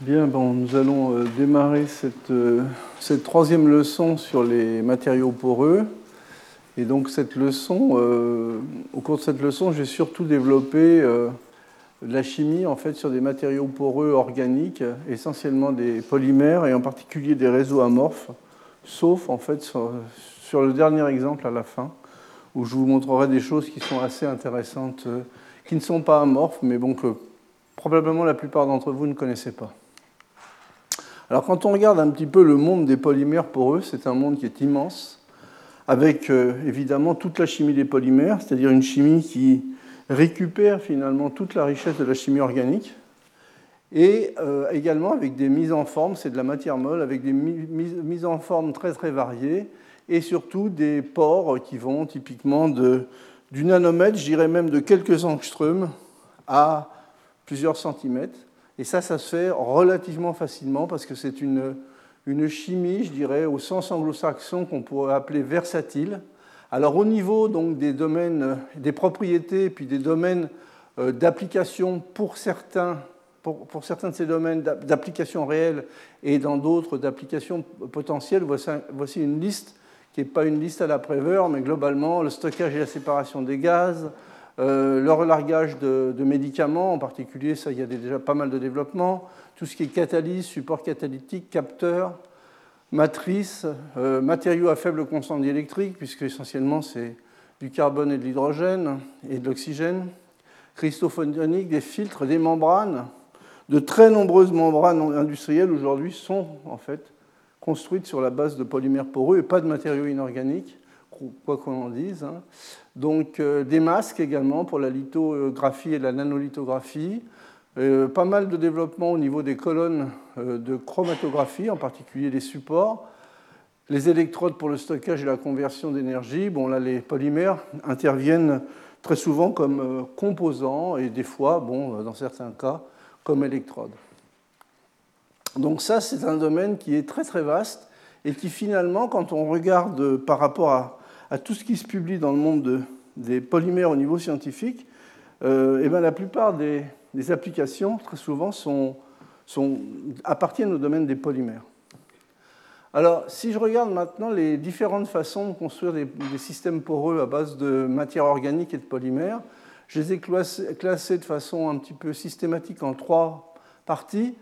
Bien, bon, nous allons démarrer cette troisième leçon sur les matériaux poreux. Et donc cette leçon, au cours de cette leçon, j'ai surtout développé la chimie en fait, sur des matériaux poreux organiques, essentiellement des polymères et en particulier des réseaux amorphes, sauf en fait sur le dernier exemple à la fin, où je vous montrerai des choses qui sont assez intéressantes, qui ne sont pas amorphes, mais bon, que probablement la plupart d'entre vous ne connaissez pas. Alors quand on regarde un petit peu le monde des polymères poreux, c'est un monde qui est immense, avec évidemment toute la chimie des polymères, c'est-à-dire une chimie qui récupère finalement toute la richesse de la chimie organique, et également avec des mises en forme, c'est de la matière molle, avec des mises en forme très très variées, et surtout des pores qui vont typiquement du nanomètre, je dirais même de quelques angstroms à plusieurs centimètres. Et ça se fait relativement facilement parce que c'est une chimie, je dirais, au sens anglo-saxon qu'on pourrait appeler versatile. Alors au niveau donc, des domaines, des propriétés et puis des domaines d'application pour certains de ces domaines d'application réelle et dans d'autres d'application potentielle, voici une liste qui n'est pas une liste à la Préveur, mais globalement le stockage et la séparation des gaz, le relargage de médicaments, en particulier, ça, il y a déjà pas mal de développement, tout ce qui est catalyse, support catalytique, capteur, matrice, matériaux à faible constante électrique, puisque essentiellement c'est du carbone et de l'hydrogène et de l'oxygène, cristaux photoniques, des filtres, des membranes. De très nombreuses membranes industrielles aujourd'hui sont en fait construites sur la base de polymères poreux et pas de matériaux inorganiques, quoi qu'on en dise. Donc des masques également pour la lithographie et la nanolithographie. Pas mal de développement au niveau des colonnes de chromatographie, en particulier des supports. Les électrodes pour le stockage et la conversion d'énergie. Bon, là, les polymères interviennent très souvent comme composants et des fois, bon, dans certains cas, comme électrodes. Donc ça, c'est un domaine qui est très très vaste et qui finalement, quand on regarde par rapport à tout ce qui se publie dans le monde des polymères au niveau scientifique, et bien la plupart des applications, très souvent, appartiennent au domaine des polymères. Alors, si je regarde maintenant les différentes façons de construire des systèmes poreux à base de matière organique et de polymères, je les ai classés de façon un petit peu systématique en trois parties.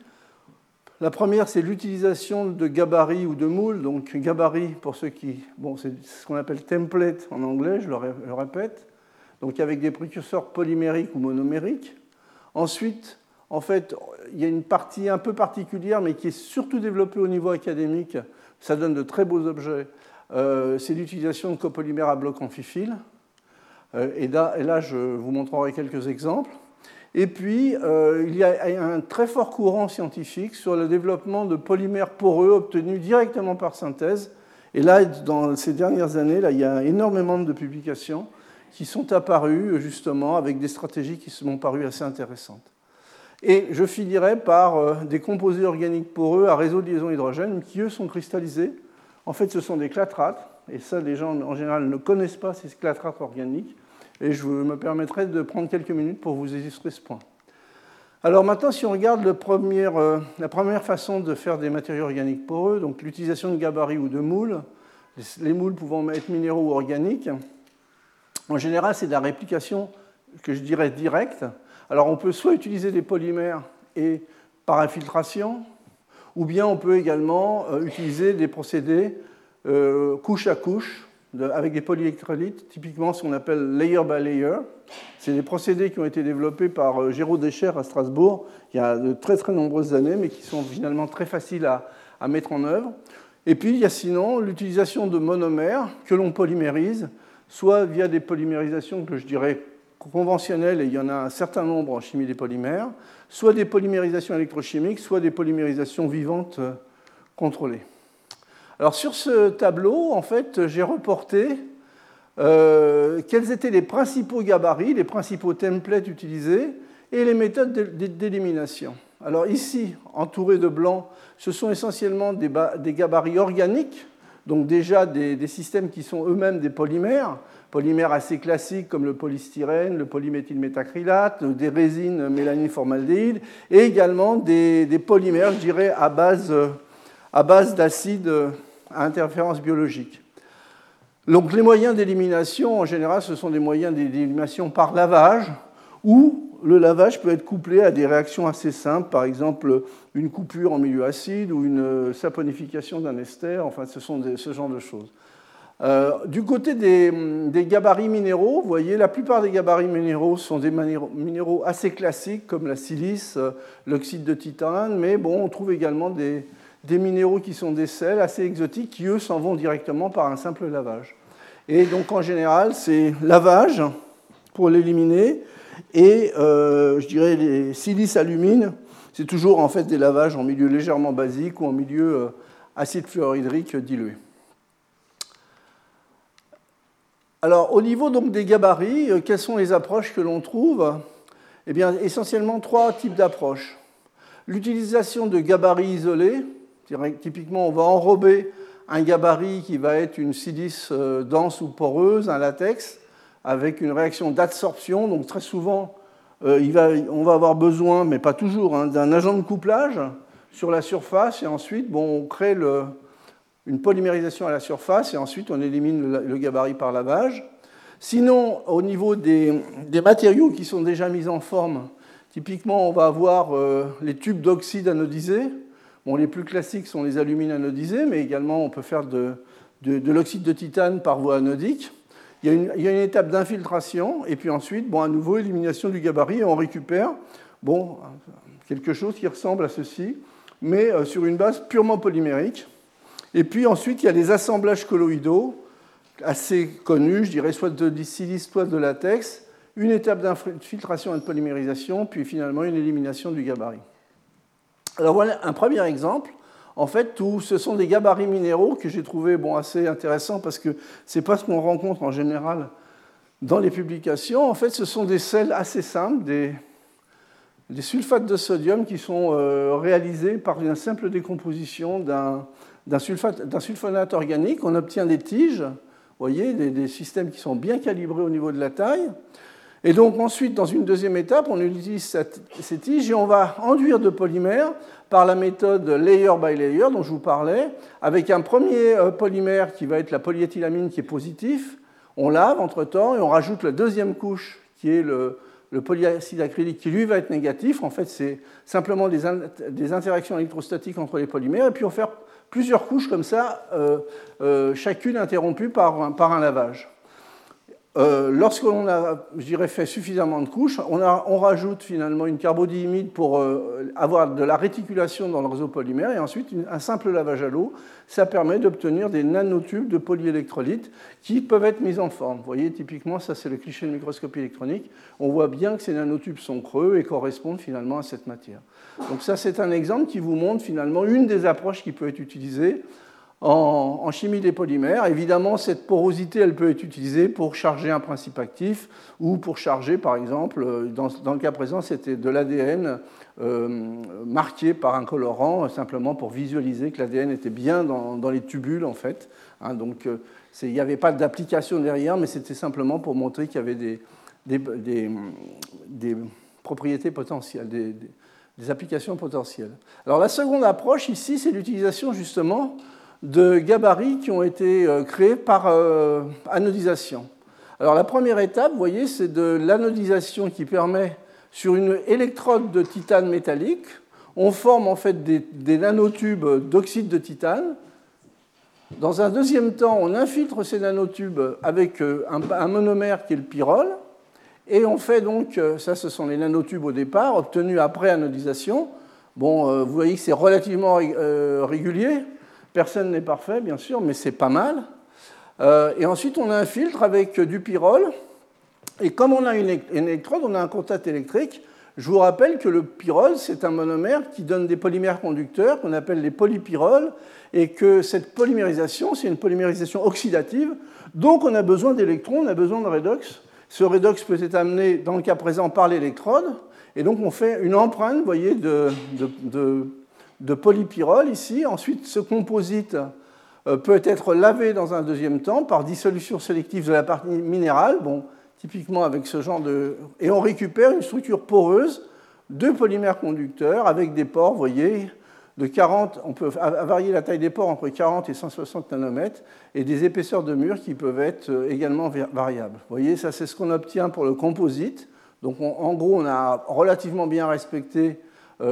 La première, c'est l'utilisation de gabarits ou de moules. Donc, gabarit, pour ceux qui... Bon, c'est ce qu'on appelle template en anglais, je le répète. Donc, avec des précurseurs polymériques ou monomériques. Ensuite, en fait, il y a une partie un peu particulière, mais qui est surtout développée au niveau académique. Ça donne de très beaux objets. C'est l'utilisation de copolymères à blocs amphiphiles. Et là, je vous montrerai quelques exemples. Et puis, il y a un très fort courant scientifique sur le développement de polymères poreux obtenus directement par synthèse. Et là, dans ces dernières années, là, il y a énormément de publications qui sont apparues, justement, avec des stratégies qui sont parues assez intéressantes. Et je finirai par des composés organiques poreux à réseau de liaison hydrogène qui, eux, sont cristallisés. En fait, ce sont des clatrates. Et ça, les gens, en général, ne connaissent pas ces clatrates organiques. Et je me permettrai de prendre quelques minutes pour vous illustrer ce point. Alors maintenant, si on regarde la première façon de faire des matériaux organiques poreux, donc l'utilisation de gabarits ou de moules, les moules pouvant être minéraux ou organiques, en général, c'est de la réplication que je dirais directe. Alors on peut soit utiliser des polymères et par infiltration, ou bien on peut également utiliser des procédés couche à couche, avec des polyélectrolytes, typiquement ce qu'on appelle layer by layer. C'est des procédés qui ont été développés par Géraud Descher à Strasbourg il y a de très très nombreuses années, mais qui sont finalement très faciles à mettre en œuvre. Et puis il y a sinon l'utilisation de monomères que l'on polymérise, soit via des polymérisations que je dirais conventionnelles, et il y en a un certain nombre en chimie des polymères, soit des polymérisations électrochimiques, soit des polymérisations vivantes contrôlées. Alors sur ce tableau, en fait, j'ai reporté quels étaient les principaux gabarits, les principaux templates utilisés et les méthodes d'élimination. Alors ici, entouré de blanc, ce sont essentiellement des gabarits organiques, donc déjà des systèmes qui sont eux-mêmes des polymères assez classiques comme le polystyrène, le polyméthylmétacrylate, des résines mélanine-formaldéhyde, et également des polymères, je dirais, à base d'acides à interférence biologique. Donc les moyens d'élimination, en général, ce sont des moyens d'élimination par lavage, où le lavage peut être couplé à des réactions assez simples, par exemple une coupure en milieu acide ou une saponification d'un ester, enfin ce sont ce genre de choses. Du côté des gabarits minéraux, vous voyez, la plupart des gabarits minéraux sont des minéraux assez classiques comme la silice, l'oxyde de titane, mais bon, on trouve également des minéraux qui sont des sels assez exotiques qui, eux, s'en vont directement par un simple lavage. Et donc, en général, c'est lavage pour l'éliminer et, je dirais, les silice-alumine, c'est toujours en fait des lavages en milieu légèrement basique ou en milieu acide fluorhydrique dilué. Alors, au niveau donc, des gabarits, quelles sont les approches que l'on trouve? Eh bien, essentiellement 3 types d'approches. L'utilisation de gabarits isolés, typiquement, on va enrober un gabarit qui va être une silice dense ou poreuse, un latex, avec une réaction d'adsorption. Donc, très souvent, on va avoir besoin, mais pas toujours, d'un agent de couplage sur la surface, et ensuite, on crée une polymérisation à la surface et ensuite on élimine le gabarit par lavage. Sinon, au niveau des matériaux qui sont déjà mis en forme, typiquement on va avoir les tubes d'oxyde anodisés. Les plus classiques sont les alumines anodisés, mais également on peut faire de l'oxyde de titane par voie anodique. Il y a une étape d'infiltration et puis ensuite, à nouveau, élimination du gabarit et on récupère quelque chose qui ressemble à ceci, mais sur une base purement polymérique. Et puis ensuite, il y a les assemblages colloïdaux, assez connus, je dirais, soit de silice, soit de latex, une étape d'infiltration et de polymérisation, puis finalement une élimination du gabarit. Alors voilà un premier exemple. En fait, ce sont des gabarits minéraux que j'ai trouvé assez intéressants parce que ce n'est pas ce qu'on rencontre en général dans les publications. En fait, ce sont des sels assez simples, des sulfates de sodium qui sont réalisés par une simple décomposition d'un sulfonate organique. On obtient des tiges, vous voyez, des systèmes qui sont bien calibrés au niveau de la taille. Et donc ensuite, dans une deuxième étape, on utilise ces tiges et on va enduire de polymère par la méthode layer by layer dont je vous parlais, avec un premier polymère qui va être la polyéthylamine qui est positif. On lave entre-temps et on rajoute la deuxième couche qui est le polyacide acrylique qui lui va être négatif. En fait, c'est simplement des interactions électrostatiques entre les polymères et puis on fait plusieurs couches comme ça, chacune interrompue par un lavage. Lorsqu'on a, je dirais, fait suffisamment de couches, on rajoute finalement une carbodiimide pour avoir de la réticulation dans le réseau polymère et ensuite un simple lavage à l'eau. Ça permet d'obtenir des nanotubes de polyélectrolytes qui peuvent être mis en forme. Vous voyez, typiquement, ça c'est le cliché de microscopie électronique. On voit bien que ces nanotubes sont creux et correspondent finalement à cette matière. Donc ça c'est un exemple qui vous montre finalement une des approches qui peut être utilisée en chimie des polymères. Évidemment, cette porosité, elle peut être utilisée pour charger un principe actif ou pour charger, par exemple, dans le cas présent, c'était de l'ADN marqué par un colorant, simplement pour visualiser que l'ADN était bien dans les tubules, en fait. Donc, il n'y avait pas d'application derrière, mais c'était simplement pour montrer qu'il y avait des propriétés potentielles, des applications potentielles. Alors, la seconde approche, ici, c'est l'utilisation, justement, de gabarits qui ont été créés par anodisation. Alors la première étape, vous voyez, c'est de l'anodisation qui permet, sur une électrode de titane métallique, on forme en fait des nanotubes d'oxyde de titane. Dans un deuxième temps, on infiltre ces nanotubes avec un monomère qui est le pyrrole, et on fait donc, ça ce sont les nanotubes au départ, obtenus après anodisation. Vous voyez que c'est relativement régulier. Personne n'est parfait, bien sûr, mais c'est pas mal. Et ensuite, on infiltre avec du pyrrole. Et comme on a une électrode, on a un contact électrique. Je vous rappelle que le pyrrole, c'est un monomère qui donne des polymères conducteurs qu'on appelle les polypyrroles, et que cette polymérisation, c'est une polymérisation oxydative. Donc, on a besoin d'électrons, on a besoin de redox. Ce redox peut être amené, dans le cas présent, par l'électrode. Et donc, on fait une empreinte, vous voyez, de polypyrrole ici. Ensuite, ce composite peut être lavé dans un deuxième temps par dissolution sélective de la partie minérale, bon, typiquement avec ce genre de... Et on récupère une structure poreuse de polymères conducteurs avec des pores, vous voyez, de 40, on peut varier la taille des pores entre 40 et 160 nanomètres, et des épaisseurs de murs qui peuvent être également variables. Vous voyez, ça c'est ce qu'on obtient pour le composite. Donc en gros, on a relativement bien respecté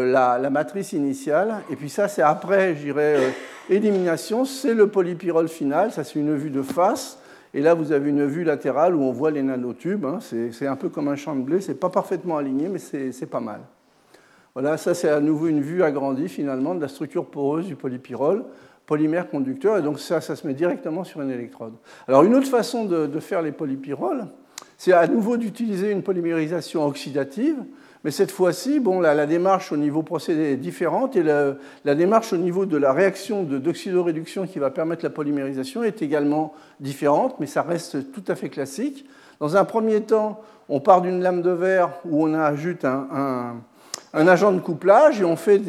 la matrice initiale, et puis ça c'est après, je dirais, élimination, c'est le polypyrrole final, ça c'est une vue de face, et là vous avez une vue latérale où on voit les nanotubes, hein. C'est un peu comme un champ de blé, c'est pas parfaitement aligné, mais c'est pas mal. Voilà, ça c'est à nouveau une vue agrandie finalement de la structure poreuse du polypyrrole, polymère conducteur, et donc ça se met directement sur une électrode. Alors une autre façon de faire les polypyrroles, c'est à nouveau d'utiliser une polymérisation oxydative, mais cette fois-ci, bon, la démarche au niveau procédé est différente, et la démarche au niveau de la réaction d'oxydoréduction qui va permettre la polymérisation est également différente, mais ça reste tout à fait classique. Dans un premier temps, on part d'une lame de verre où on ajoute un agent de couplage et on fait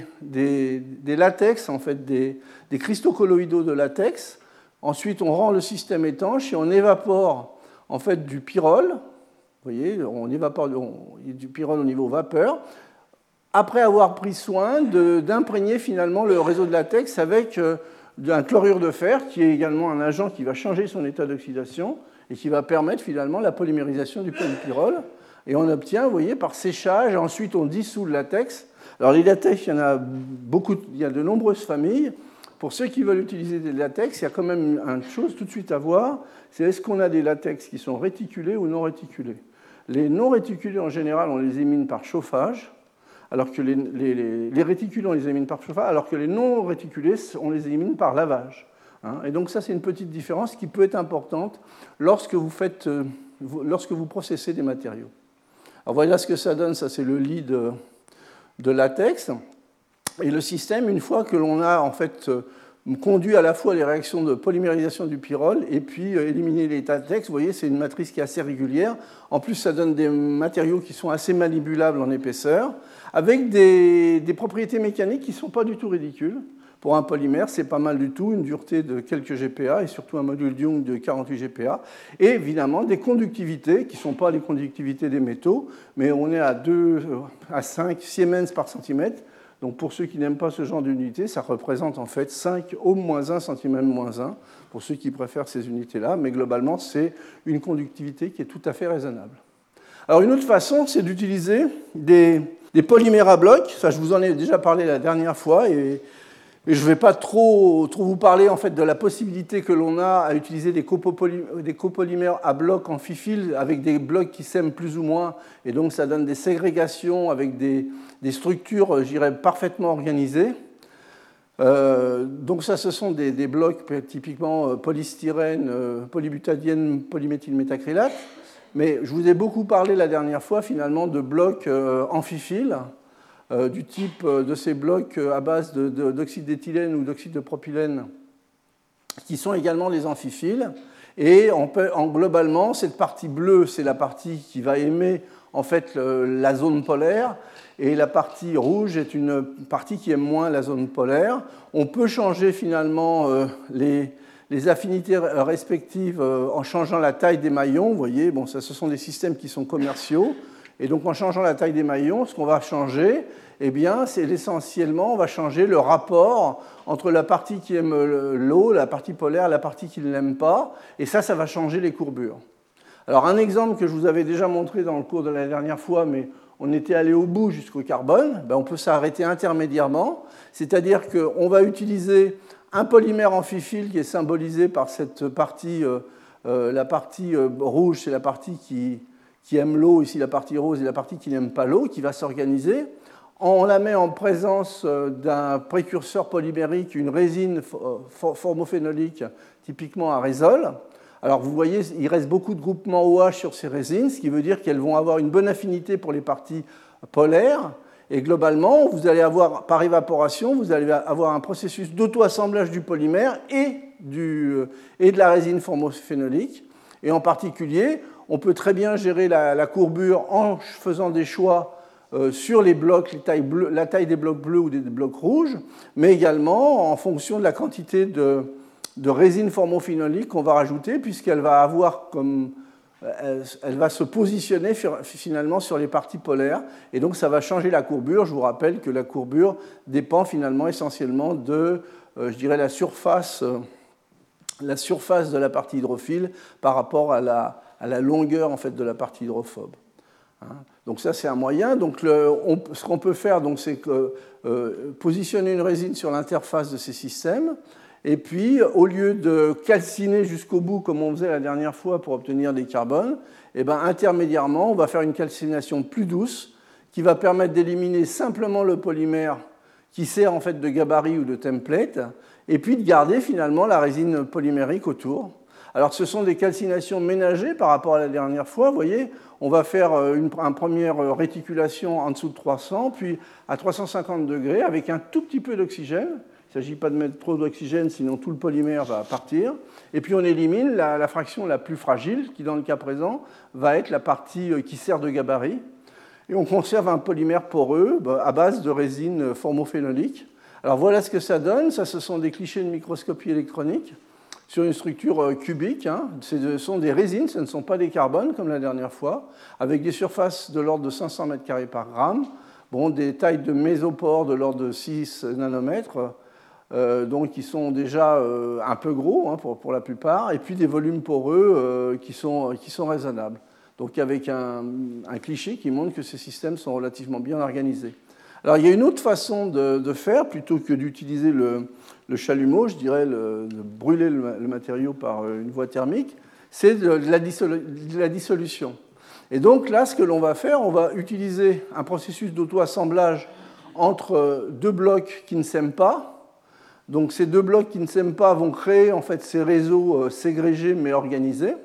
des latex, en fait des cristaux colloïdaux de latex. Ensuite, on rend le système étanche et on évapore en fait du pyrrole. Vous voyez, on évapore du pyrrole au niveau vapeur, après avoir pris soin d'imprégner finalement le réseau de latex avec un chlorure de fer, qui est également un agent qui va changer son état d'oxydation et qui va permettre finalement la polymérisation du polypyrrole. Et on obtient, vous voyez, par séchage, et ensuite on dissout le latex. Alors les latex, il y en a beaucoup, il y a de nombreuses familles. Pour ceux qui veulent utiliser des latex, il y a quand même une chose tout de suite à voir, c'est est-ce qu'on a des latex qui sont réticulés ou non réticulés. Les non réticulés, en général, on les élimine par chauffage, alors que les réticulés, on les élimine par chauffage, alors que les non réticulés, on les élimine par lavage. Et donc ça, c'est une petite différence qui peut être importante lorsque vous processez des matériaux. Alors voilà ce que ça donne, ça c'est le lit de latex. Et le système, une fois que l'on a en fait conduit à la fois les réactions de polymérisation du pyrrole et puis éliminer les latex, vous voyez, c'est une matrice qui est assez régulière. En plus, ça donne des matériaux qui sont assez manipulables en épaisseur, avec des propriétés mécaniques qui ne sont pas du tout ridicules. Pour un polymère, c'est pas mal du tout, une dureté de quelques GPa et surtout un module Young de 48 GPa. Et évidemment, des conductivités qui ne sont pas les conductivités des métaux, mais on est à 2 à 5 Siemens par centimètre. Donc pour ceux qui n'aiment pas ce genre d'unité, ça représente en fait 5 ohm-1 cm-1 pour ceux qui préfèrent ces unités-là. Mais globalement, c'est une conductivité qui est tout à fait raisonnable. Alors une autre façon, c'est d'utiliser des polymères à bloc. Ça, je vous en ai déjà parlé la dernière fois et je ne vais pas trop vous parler en fait, de la possibilité que l'on a à utiliser des copolymères à bloc amphiphiles avec des blocs qui s'aiment plus ou moins, et donc ça donne des ségrégations avec des structures, je dirais, parfaitement organisées. Donc ça, ce sont des blocs typiquement polystyrène, polybutadiène, polyméthylmétacrylate. Mais je vous ai beaucoup parlé la dernière fois finalement de blocs amphiphiles, du type de ces blocs à base d'oxyde d'éthylène ou d'oxyde de propylène, qui sont également des amphiphiles. Et globalement, cette partie bleue, c'est la partie qui va aimer en fait la zone polaire, et la partie rouge est une partie qui aime moins la zone polaire. On peut changer finalement les affinités respectives en changeant la taille des maillons. Vous voyez, bon, ça, ce sont des systèmes qui sont commerciaux. Et donc, en changeant la taille des maillons, ce qu'on va changer, eh bien, c'est essentiellement, on va changer le rapport entre la partie qui aime l'eau, la partie polaire, la partie qui ne l'aime pas. Et ça va changer les courbures. Alors, un exemple que je vous avais déjà montré dans le cours de la dernière fois, mais on était allé au bout jusqu'au carbone, on peut s'arrêter intermédiairement. C'est-à-dire qu'on va utiliser un polymère amphiphile qui est symbolisé par cette partie, la partie rouge, c'est la partie qui aime l'eau, ici la partie rose, et la partie qui n'aime pas l'eau, qui va s'organiser. On la met en présence d'un précurseur polymérique, une résine formophénolique, typiquement à résol. Alors vous voyez, il reste beaucoup de groupements OH sur ces résines, ce qui veut dire qu'elles vont avoir une bonne affinité pour les parties polaires. Et globalement, vous allez avoir, par évaporation, vous allez avoir un processus d'auto-assemblage du polymère et de la résine formophénolique. Et en particulier, on peut très bien gérer la courbure en faisant des choix sur les blocs, la taille des blocs bleus ou des blocs rouges, mais également en fonction de la quantité de résine formophénolique qu'on va rajouter, puisqu'elle va avoir comme elle va se positionner finalement sur les parties polaires, et donc ça va changer la courbure. Je vous rappelle que la courbure dépend finalement essentiellement de, je dirais, la surface de la partie hydrophile par rapport à la longueur en fait, de la partie hydrophobe. Donc ça, c'est un moyen. Donc ce qu'on peut faire, c'est positionner une résine sur l'interface de ces systèmes, et puis, au lieu de calciner jusqu'au bout, comme on faisait la dernière fois pour obtenir des carbones, intermédiairement, on va faire une calcination plus douce qui va permettre d'éliminer simplement le polymère qui sert en fait de gabarit ou de template, et puis de garder finalement la résine polymérique autour. Alors, ce sont des calcinations ménagées par rapport à la dernière fois. Vous voyez, on va faire une première réticulation en dessous de 300, puis à 350 degrés avec un tout petit peu d'oxygène. Il ne s'agit pas de mettre trop d'oxygène, sinon tout le polymère va partir. Et puis on élimine la fraction la plus fragile, qui dans le cas présent va être la partie qui sert de gabarit. Et on conserve un polymère poreux à base de résine formophénolique. Alors voilà ce que ça donne. Ça, ce sont des clichés de microscopie électronique sur une structure cubique. Ce sont des résines, ce ne sont pas des carbones comme la dernière fois, avec des surfaces de l'ordre de 500 m² par gramme, des tailles de mésopores de l'ordre de 6 nanomètres, donc qui sont déjà un peu gros pour la plupart, et puis des volumes poreux qui sont raisonnables. Donc avec un cliché qui montre que ces systèmes sont relativement bien organisés. Alors il y a une autre façon de faire, plutôt que d'utiliser le chalumeau, je dirais, de brûler le matériau par une voie thermique, c'est de la dissolution. Et donc là, ce que l'on va faire, on va utiliser un processus d'auto-assemblage entre deux blocs qui ne s'aiment pas. Donc ces deux blocs qui ne s'aiment pas vont créer en fait ces réseaux ségrégés mais organisés.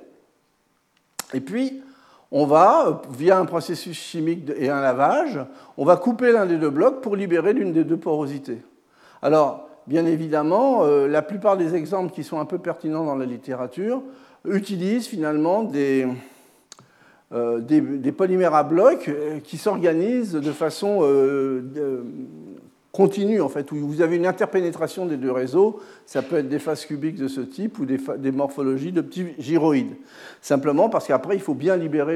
Et puis, on va, via un processus chimique et un lavage, on va couper l'un des deux blocs pour libérer l'une des deux porosités. Alors, bien évidemment, la plupart des exemples qui sont un peu pertinents dans la littérature utilisent finalement des polymères à blocs qui s'organisent de façon continue, en fait, où vous avez une interpénétration des deux réseaux. Ça peut être des phases cubiques de ce type ou des morphologies de petits gyroïdes. Simplement parce qu'après, il faut bien libérer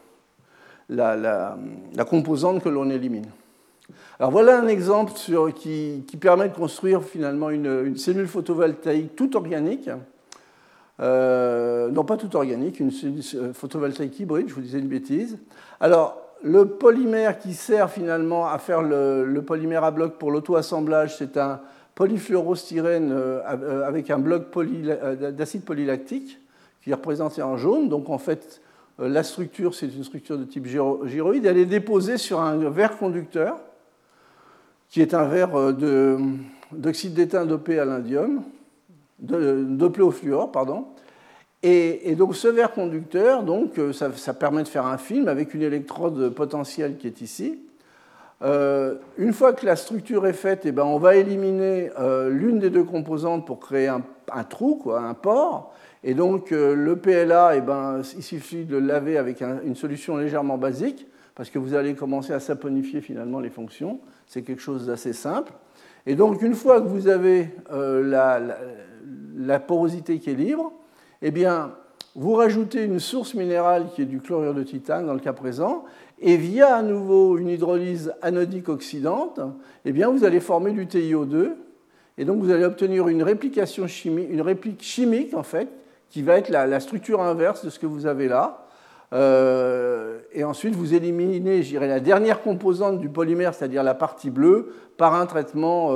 la composante que l'on élimine. Alors voilà un exemple qui permet de construire finalement une cellule photovoltaïque toute organique. Non, pas toute organique, une cellule photovoltaïque hybride, je vous disais une bêtise. Alors, le polymère qui sert finalement à faire le polymère à bloc pour l'auto-assemblage, c'est un polyfluorostyrène avec un bloc d'acide polylactique qui est représenté en jaune. Donc en fait, la structure, c'est une structure de type gyroïde. Elle est déposée sur un verre conducteur, qui est un verre d'oxyde d'étain dopé à l'indium, dopé au fluor, pardon. Et donc ce verre conducteur, donc, ça permet de faire un film avec une électrode potentielle qui est ici. Une fois que la structure est faite, on va éliminer l'une des deux composantes pour créer un trou, un pore. Et donc le PLA, il suffit de le laver avec une solution légèrement basique, parce que vous allez commencer à saponifier finalement les fonctions. C'est quelque chose d'assez simple. Et donc une fois que vous avez la porosité qui est libre, vous rajoutez une source minérale qui est du chlorure de titane dans le cas présent, et via à nouveau une hydrolyse anodique oxydante, vous allez former du TiO2, et donc vous allez obtenir une réplication chimique, une réplique chimique en fait, qui va être la structure inverse de ce que vous avez là. Et ensuite vous éliminez, la dernière composante du polymère, c'est-à-dire la partie bleue, par un traitement,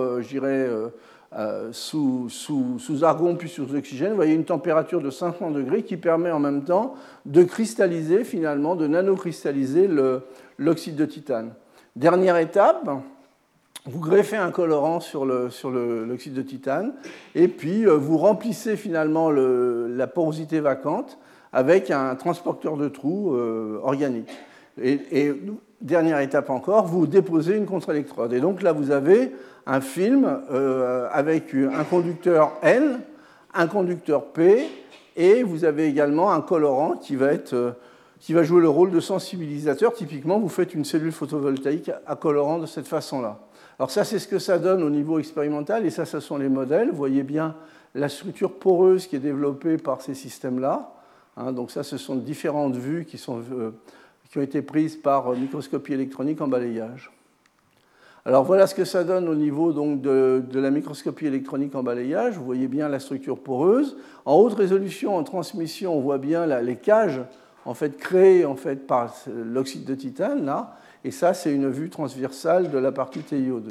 sous argon puis sous oxygène. Vous voyez une température de 500 degrés qui permet en même temps de cristalliser finalement, de nanocristalliser l'oxyde de titane. Dernière étape, vous greffez un colorant sur l'oxyde de titane et puis vous remplissez finalement la porosité vacante avec un transporteur de trous organique. Et dernière étape encore, vous déposez une contre-électrode. Et donc là, vous avez un film avec un conducteur N, un conducteur P, et vous avez également un colorant qui va jouer le rôle de sensibilisateur. Typiquement, vous faites une cellule photovoltaïque à colorant de cette façon-là. Alors ça, c'est ce que ça donne au niveau expérimental, et ça, ce sont les modèles. Vous voyez bien la structure poreuse qui est développée par ces systèmes-là. Donc ça, ce sont différentes vues qui ont été prises par microscopie électronique en balayage. Alors voilà ce que ça donne au niveau donc, de la microscopie électronique en balayage. Vous voyez bien la structure poreuse. En haute résolution, en transmission, on voit bien les cages en fait, créées en fait, par l'oxyde de titane, là. Et ça, c'est une vue transversale de la partie TiO2.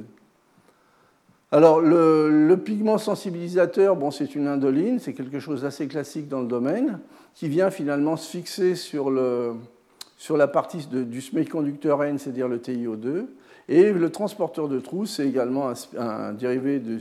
Alors, le pigment sensibilisateur, bon, c'est une indoline, c'est quelque chose d'assez classique dans le domaine, qui vient finalement se fixer sur la partie du semi-conducteur N, c'est-à-dire le TiO2. Et le transporteur de trous, c'est également un dérivé de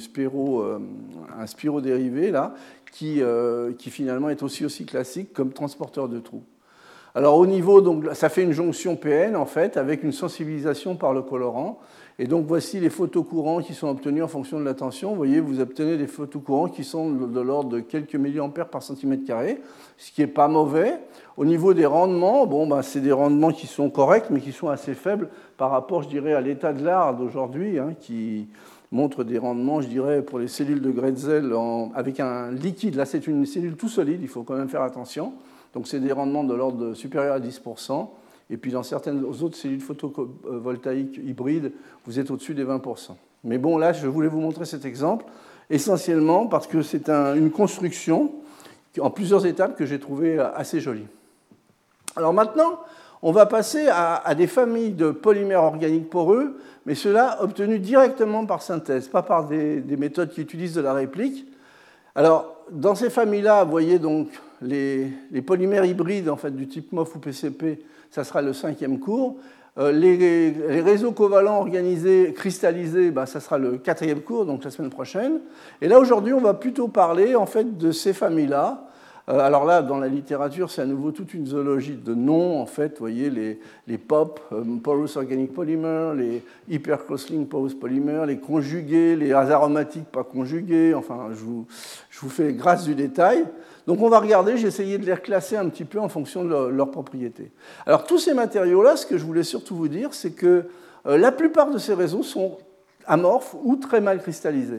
un spirodérivé, là, qui finalement est aussi classique comme transporteur de trous. Alors au niveau, donc, ça fait une jonction PN en fait, avec une sensibilisation par le colorant. Et donc voici les photocourants qui sont obtenus en fonction de la tension. Vous voyez, vous obtenez des photocourants qui sont de l'ordre de quelques milliampères par centimètre carré, ce qui n'est pas mauvais. Au niveau des rendements, bon, ben, c'est des rendements qui sont corrects, mais qui sont assez faibles par rapport, je dirais, à l'état de l'art d'aujourd'hui, qui montre des rendements, je dirais, pour les cellules de Grätzel avec un liquide. Là, c'est une cellule tout solide, il faut quand même faire attention. Donc c'est des rendements de l'ordre supérieur à 10%. Et puis dans certaines autres cellules photovoltaïques hybrides, vous êtes au-dessus des 20%. Mais bon, là, je voulais vous montrer cet exemple, essentiellement parce que c'est une construction en plusieurs étapes que j'ai trouvée assez jolie. Alors maintenant, on va passer à des familles de polymères organiques poreux, mais ceux-là obtenus directement par synthèse, pas par des méthodes qui utilisent de la réplique. Alors, dans ces familles-là, vous voyez donc les polymères hybrides en fait, du type MOF ou PCP, ça sera le 5e cours. Les réseaux covalents organisés, cristallisés, ça sera le 4e cours, donc la semaine prochaine. Et là, aujourd'hui, on va plutôt parler en fait, de ces familles-là. Alors là, dans la littérature, c'est à nouveau toute une zoologie de noms, en fait. Vous voyez, les POP, Porous Organic Polymer, les Hypercross-Linked Porous Polymer, les conjugués, les aromatiques pas conjugués. Enfin, je vous fais grâce du détail. Donc on va regarder, j'ai essayé de les reclasser un petit peu en fonction de leurs propriétés. Alors tous ces matériaux-là, ce que je voulais surtout vous dire, c'est que la plupart de ces réseaux sont amorphes ou très mal cristallisés.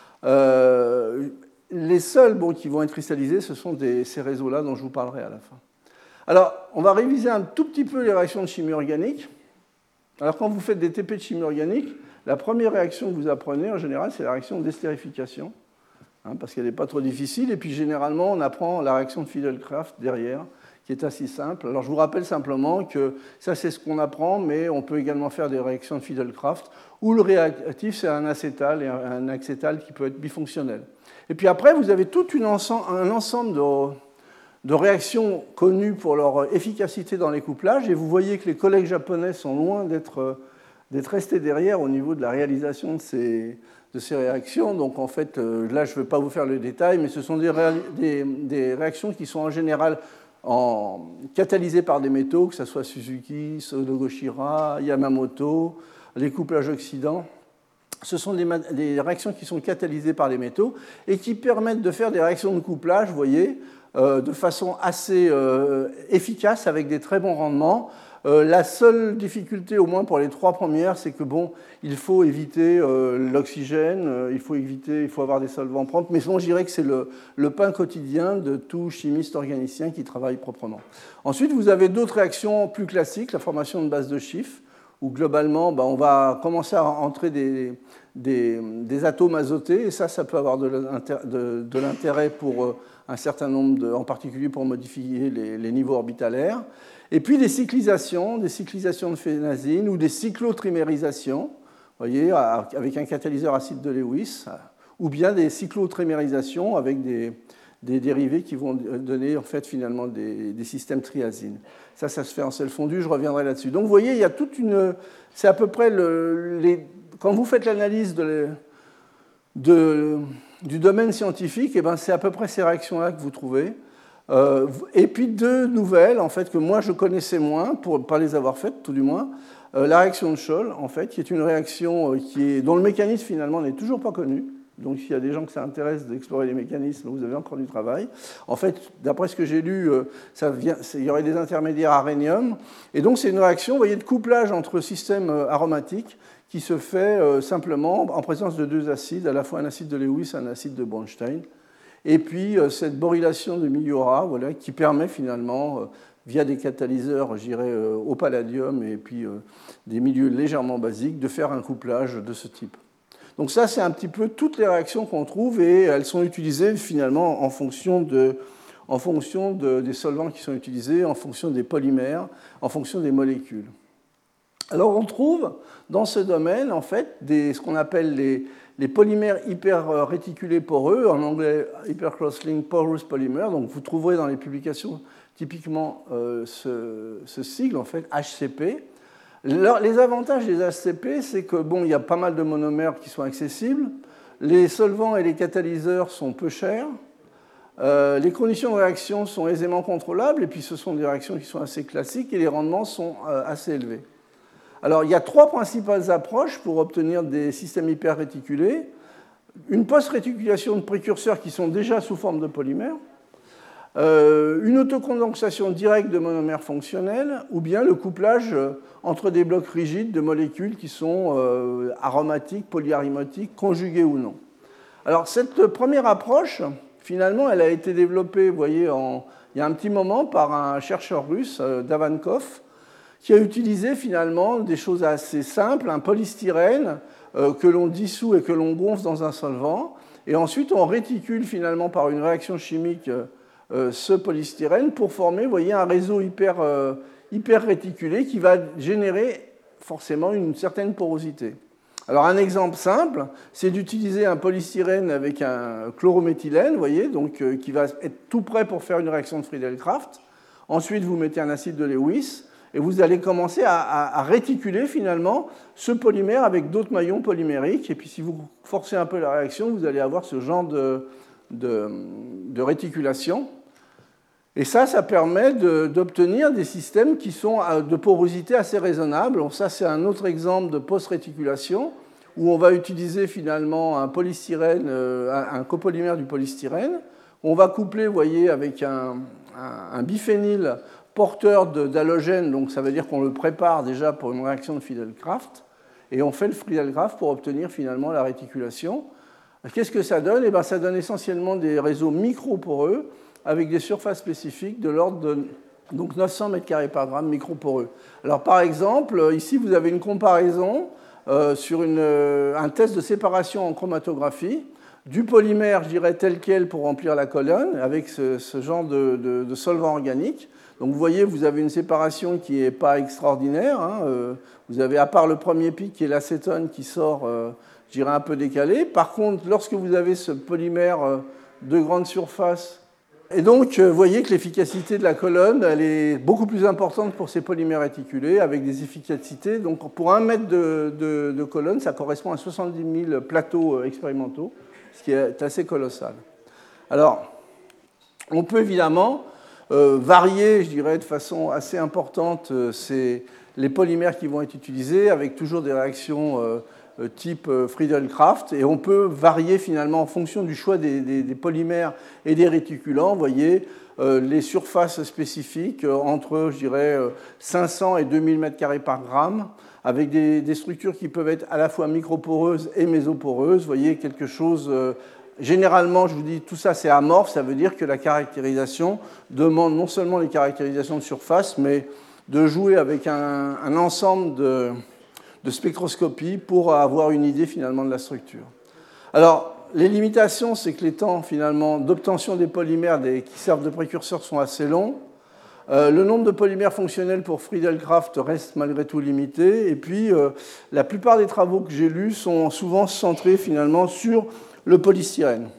Les seuls qui vont être cristallisés, ce sont ces réseaux-là dont je vous parlerai à la fin. Alors, on va réviser un tout petit peu les réactions de chimie organique. Alors, quand vous faites des TP de chimie organique, la première réaction que vous apprenez, en général, c'est la réaction d'estérification, parce qu'elle n'est pas trop difficile. Et puis, généralement, on apprend la réaction de Fiedel-Crafts derrière, qui est assez simple. Alors, je vous rappelle simplement que ça, c'est ce qu'on apprend, mais on peut également faire des réactions de Fiedel-Crafts, où le réactif, c'est un acétal, et un acétal qui peut être bifonctionnel. Et puis après, vous avez tout un ensemble de réactions connues pour leur efficacité dans les couplages, et vous voyez que les collègues japonais sont loin d'être restés derrière au niveau de la réalisation de ces réactions. Donc en fait, là, je ne vais pas vous faire le détail, mais ce sont des réactions qui sont en général catalysées par des métaux, que ce soit Suzuki, Sodogoshira, Yamamoto, les couplages oxydants. Ce sont des réactions qui sont catalysées par les métaux et qui permettent de faire des réactions de couplage, vous voyez, de façon assez efficace avec des très bons rendements. La seule difficulté, au moins pour les 3 premières, c'est que il faut éviter l'oxygène, il faut avoir des solvants propres. Mais je dirais que c'est le pain quotidien de tout chimiste organicien qui travaille proprement. Ensuite, vous avez d'autres réactions plus classiques, la formation de bases de Schiff, où globalement, on va commencer à entrer des atomes azotés, et ça peut avoir de l'intérêt pour un certain nombre, en particulier pour modifier les niveaux orbitalaires. Et puis des cyclisations de phénazine ou des cyclotrimérisations, vous voyez, avec un catalyseur acide de Lewis, ou bien des cyclotrimérisations avec des dérivés qui vont donner en fait finalement des systèmes triazines. Ça se fait en sel fondu, je reviendrai là-dessus. Donc vous voyez, il y a toute une... C'est à peu près quand vous faites l'analyse du domaine scientifique, c'est à peu près ces réactions-là que vous trouvez. Et puis 2 nouvelles, en fait, que moi je connaissais moins, pour ne pas les avoir faites tout du moins. La réaction de Scholl, en fait, qui est une réaction dont le mécanisme finalement n'est toujours pas connu. Donc s'il y a des gens que ça intéresse d'explorer les mécanismes, vous avez encore du travail. En fait, d'après ce que j'ai lu, il y aurait des intermédiaires arénium. Et donc c'est une réaction, vous voyez, de couplage entre systèmes aromatiques qui se fait simplement en présence de deux acides, à la fois un acide de Lewis et un acide de Bronsted. Et puis cette borylation de milieu rare, voilà, qui permet finalement, via des catalyseurs, je dirais, au palladium et puis des milieux légèrement basiques, de faire un couplage de ce type. Donc ça, c'est un petit peu toutes les réactions qu'on trouve et elles sont utilisées finalement en fonction des solvants qui sont utilisés, en fonction des polymères, en fonction des molécules. Alors on trouve dans ce domaine en fait ce qu'on appelle les polymères hyper-réticulés poreux, en anglais hypercross-linked porous polymer. Donc vous trouverez dans les publications typiquement ce sigle en fait HCP. Les avantages des HCP, c'est que bon, il y a pas mal de monomères qui sont accessibles, les solvants et les catalyseurs sont peu chers. Les conditions de réaction sont aisément contrôlables et puis ce sont des réactions qui sont assez classiques et les rendements sont assez élevés. Alors, il y a trois principales approches pour obtenir des systèmes hyper-réticulés. Une post-réticulation de précurseurs qui sont déjà sous forme de polymères, une autocondensation directe de monomères fonctionnels, ou bien le couplage entre des blocs rigides de molécules qui sont aromatiques, polyaromatiques, conjuguées ou non. Alors, cette première approche, finalement, elle a été développée, vous voyez, il y a un petit moment par un chercheur russe, Davankov, qui a utilisé finalement des choses assez simples, un polystyrène que l'on dissout et que l'on gonfle dans un solvant, et ensuite on réticule finalement par une réaction chimique ce polystyrène pour former, vous voyez, un réseau hyper réticulé qui va générer forcément une certaine porosité. Alors un exemple simple, c'est d'utiliser un polystyrène avec un chlorométhylène, vous voyez, donc qui va être tout prêt pour faire une réaction de Friedel-Crafts. Ensuite, vous mettez un acide de Lewis. Et vous allez commencer à réticuler finalement ce polymère avec d'autres maillons polymériques. Et puis si vous forcez un peu la réaction, vous allez avoir ce genre de réticulation. Et ça permet d'obtenir des systèmes qui sont de porosité assez raisonnable. Donc ça, c'est un autre exemple de post-réticulation où on va utiliser finalement un polystyrène, un copolymère du polystyrène. On va coupler, vous voyez, avec un biphényl porteur d'halogène, donc ça veut dire qu'on le prépare déjà pour une réaction de Friedel-Crafts, et on fait le Friedel-Crafts pour obtenir finalement la réticulation. Qu'est-ce que ça donne ? Ça donne essentiellement des réseaux microporeux avec des surfaces spécifiques de l'ordre de 900 m² par gramme microporeux. Alors par exemple, ici vous avez une comparaison sur un test de séparation en chromatographie du polymère, je dirais, tel quel pour remplir la colonne avec ce genre de solvant organique. Donc vous voyez, vous avez une séparation qui n'est pas extraordinaire. Vous avez, à part le premier pic qui est l'acétone qui sort, je dirais, un peu décalé. Par contre, lorsque vous avez ce polymère de grande surface, et donc vous voyez que l'efficacité de la colonne, elle est beaucoup plus importante pour ces polymères réticulés, avec des efficacités. Donc pour 1 mètre de colonne, ça correspond à 70 000 plateaux expérimentaux, ce qui est assez colossal. Alors, on peut évidemment varier, je dirais, de façon assez importante les polymères qui vont être utilisés, avec toujours des réactions type Friedel-Crafts, et on peut varier finalement en fonction du choix des polymères et des réticulants, vous voyez, les surfaces spécifiques entre, je dirais, 500 et 2000 m² par gramme, avec des structures qui peuvent être à la fois microporeuses et mésoporeuses, vous voyez, quelque chose... Généralement, je vous dis, tout ça c'est amorphe, ça veut dire que la caractérisation demande non seulement les caractérisations de surface, mais de jouer avec un ensemble de spectroscopie pour avoir une idée finalement de la structure. Alors, les limitations, c'est que les temps finalement d'obtention des polymères qui servent de précurseurs sont assez longs. Le nombre de polymères fonctionnels pour Friedel-Crafts reste malgré tout limité. Et puis, la plupart des travaux que j'ai lus sont souvent centrés finalement sur le polystyrène.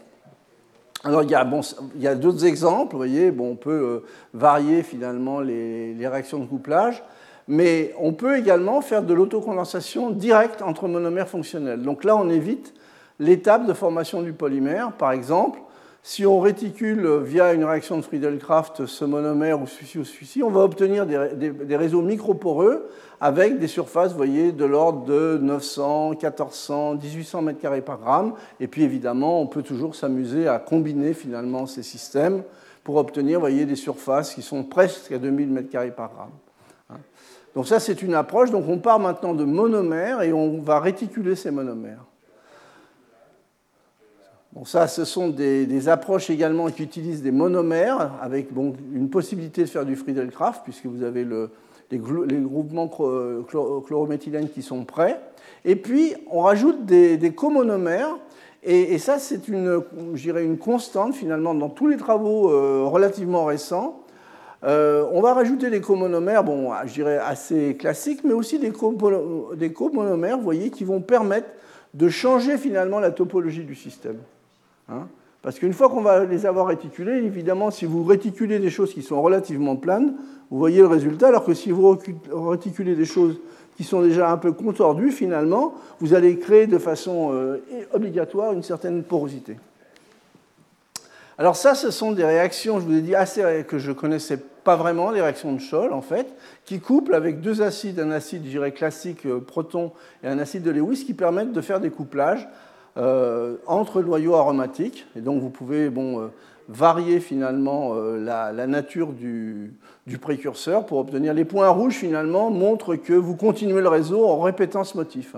Alors, il y a d'autres exemples, vous voyez, on peut varier finalement les réactions de couplage, mais on peut également faire de l'autocondensation directe entre monomères fonctionnels. Donc là, on évite l'étape de formation du polymère. Par exemple, si on réticule via une réaction de Friedel-Crafts ce monomère ou celui-ci, on va obtenir des réseaux microporeux avec des surfaces, vous voyez, de l'ordre de 900, 1400, 1800 m² par gramme. Et puis évidemment, on peut toujours s'amuser à combiner finalement ces systèmes pour obtenir, vous voyez, des surfaces qui sont presque à 2000 m² par gramme. Donc ça, c'est une approche. Donc on part maintenant de monomères et on va réticuler ces monomères. Bon, ça, ce sont des approches également qui utilisent des monomères avec une possibilité de faire du Friedel-Crafts puisque vous avez les groupements chlorométhylène qui sont prêts. Et puis, on rajoute des comonomères. Et ça, c'est une constante, finalement, dans tous les travaux relativement récents. On va rajouter des comonomères, je dirais assez classiques, mais aussi des comonomères, vous voyez, qui vont permettre de changer, finalement, la topologie du système. Parce qu'une fois qu'on va les avoir réticulés, évidemment, si vous réticulez des choses qui sont relativement planes, vous voyez le résultat, alors que si vous réticulez des choses qui sont déjà un peu contordues, finalement, vous allez créer de façon obligatoire une certaine porosité. Alors ça, ce sont des réactions, je vous ai dit, que je ne connaissais pas vraiment, les réactions de Scholl, en fait, qui couplent avec deux acides, un acide, je dirais, classique, proton, et un acide de Lewis, qui permettent de faire des couplages entre noyaux aromatiques. Et donc, vous pouvez varier, finalement, la nature du précurseur pour obtenir les points rouges, finalement, montrent que vous continuez le réseau en répétant ce motif.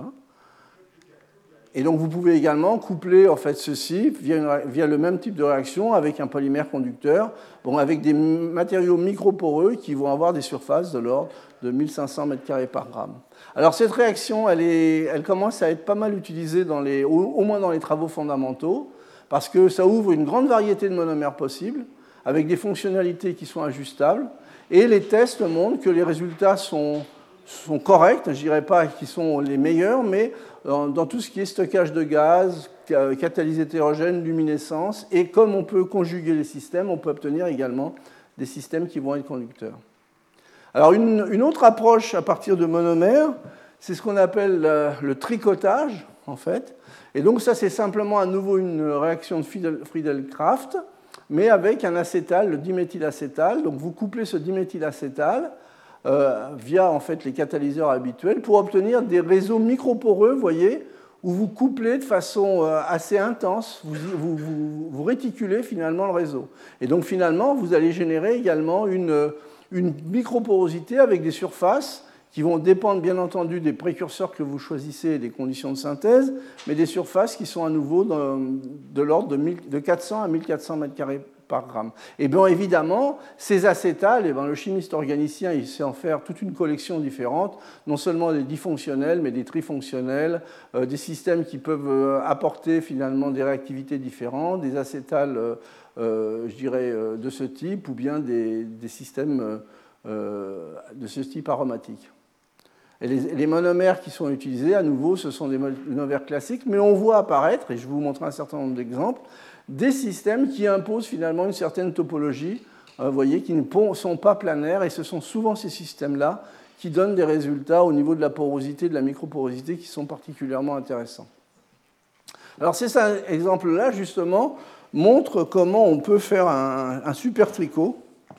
Et donc, vous pouvez également coupler en fait, ceci via le même type de réaction avec un polymère conducteur, avec des matériaux microporeux qui vont avoir des surfaces de l'ordre de 1500 m² par gramme. Alors, cette réaction, elle commence à être pas mal utilisée, au moins dans les travaux fondamentaux, parce que ça ouvre une grande variété de monomères possibles, avec des fonctionnalités qui sont ajustables, et les tests montrent que les résultats sont corrects, je ne dirais pas qu'ils sont les meilleurs, mais dans tout ce qui est stockage de gaz, catalyse hétérogène, luminescence, et comme on peut conjuguer les systèmes, on peut obtenir également des systèmes qui vont être conducteurs. Alors une autre approche à partir de monomères, c'est ce qu'on appelle le tricotage, en fait. Et donc ça, c'est simplement à nouveau une réaction de Friedel-Crafts, mais avec un acétal, le diméthylacétal. Donc vous couplez ce diméthylacétal via en fait, les catalyseurs habituels pour obtenir des réseaux microporeux, vous voyez, où vous couplez de façon assez intense, vous réticulez finalement le réseau. Et donc finalement, vous allez générer également une microporosité avec des surfaces qui vont dépendre bien entendu des précurseurs que vous choisissez et des conditions de synthèse, mais des surfaces qui sont à nouveau de l'ordre de 400 à 1400 m² par gramme. Et bien évidemment, ces acétals, le chimiste organicien il sait en faire toute une collection différente, non seulement des difonctionnels, mais des trifonctionnels, des systèmes qui peuvent apporter finalement des réactivités différentes, des acétals, je dirais, de ce type, ou bien des systèmes de ce type aromatique. Et les monomères qui sont utilisés, à nouveau, ce sont des monomères classiques, mais on voit apparaître, et je vais vous montrer un certain nombre d'exemples, des systèmes qui imposent finalement une certaine topologie, vous voyez, qui ne sont pas planaires, et ce sont souvent ces systèmes-là qui donnent des résultats au niveau de la porosité, de la microporosité, qui sont particulièrement intéressants. Alors cet exemple-là, justement, montre comment on peut faire un super tricot.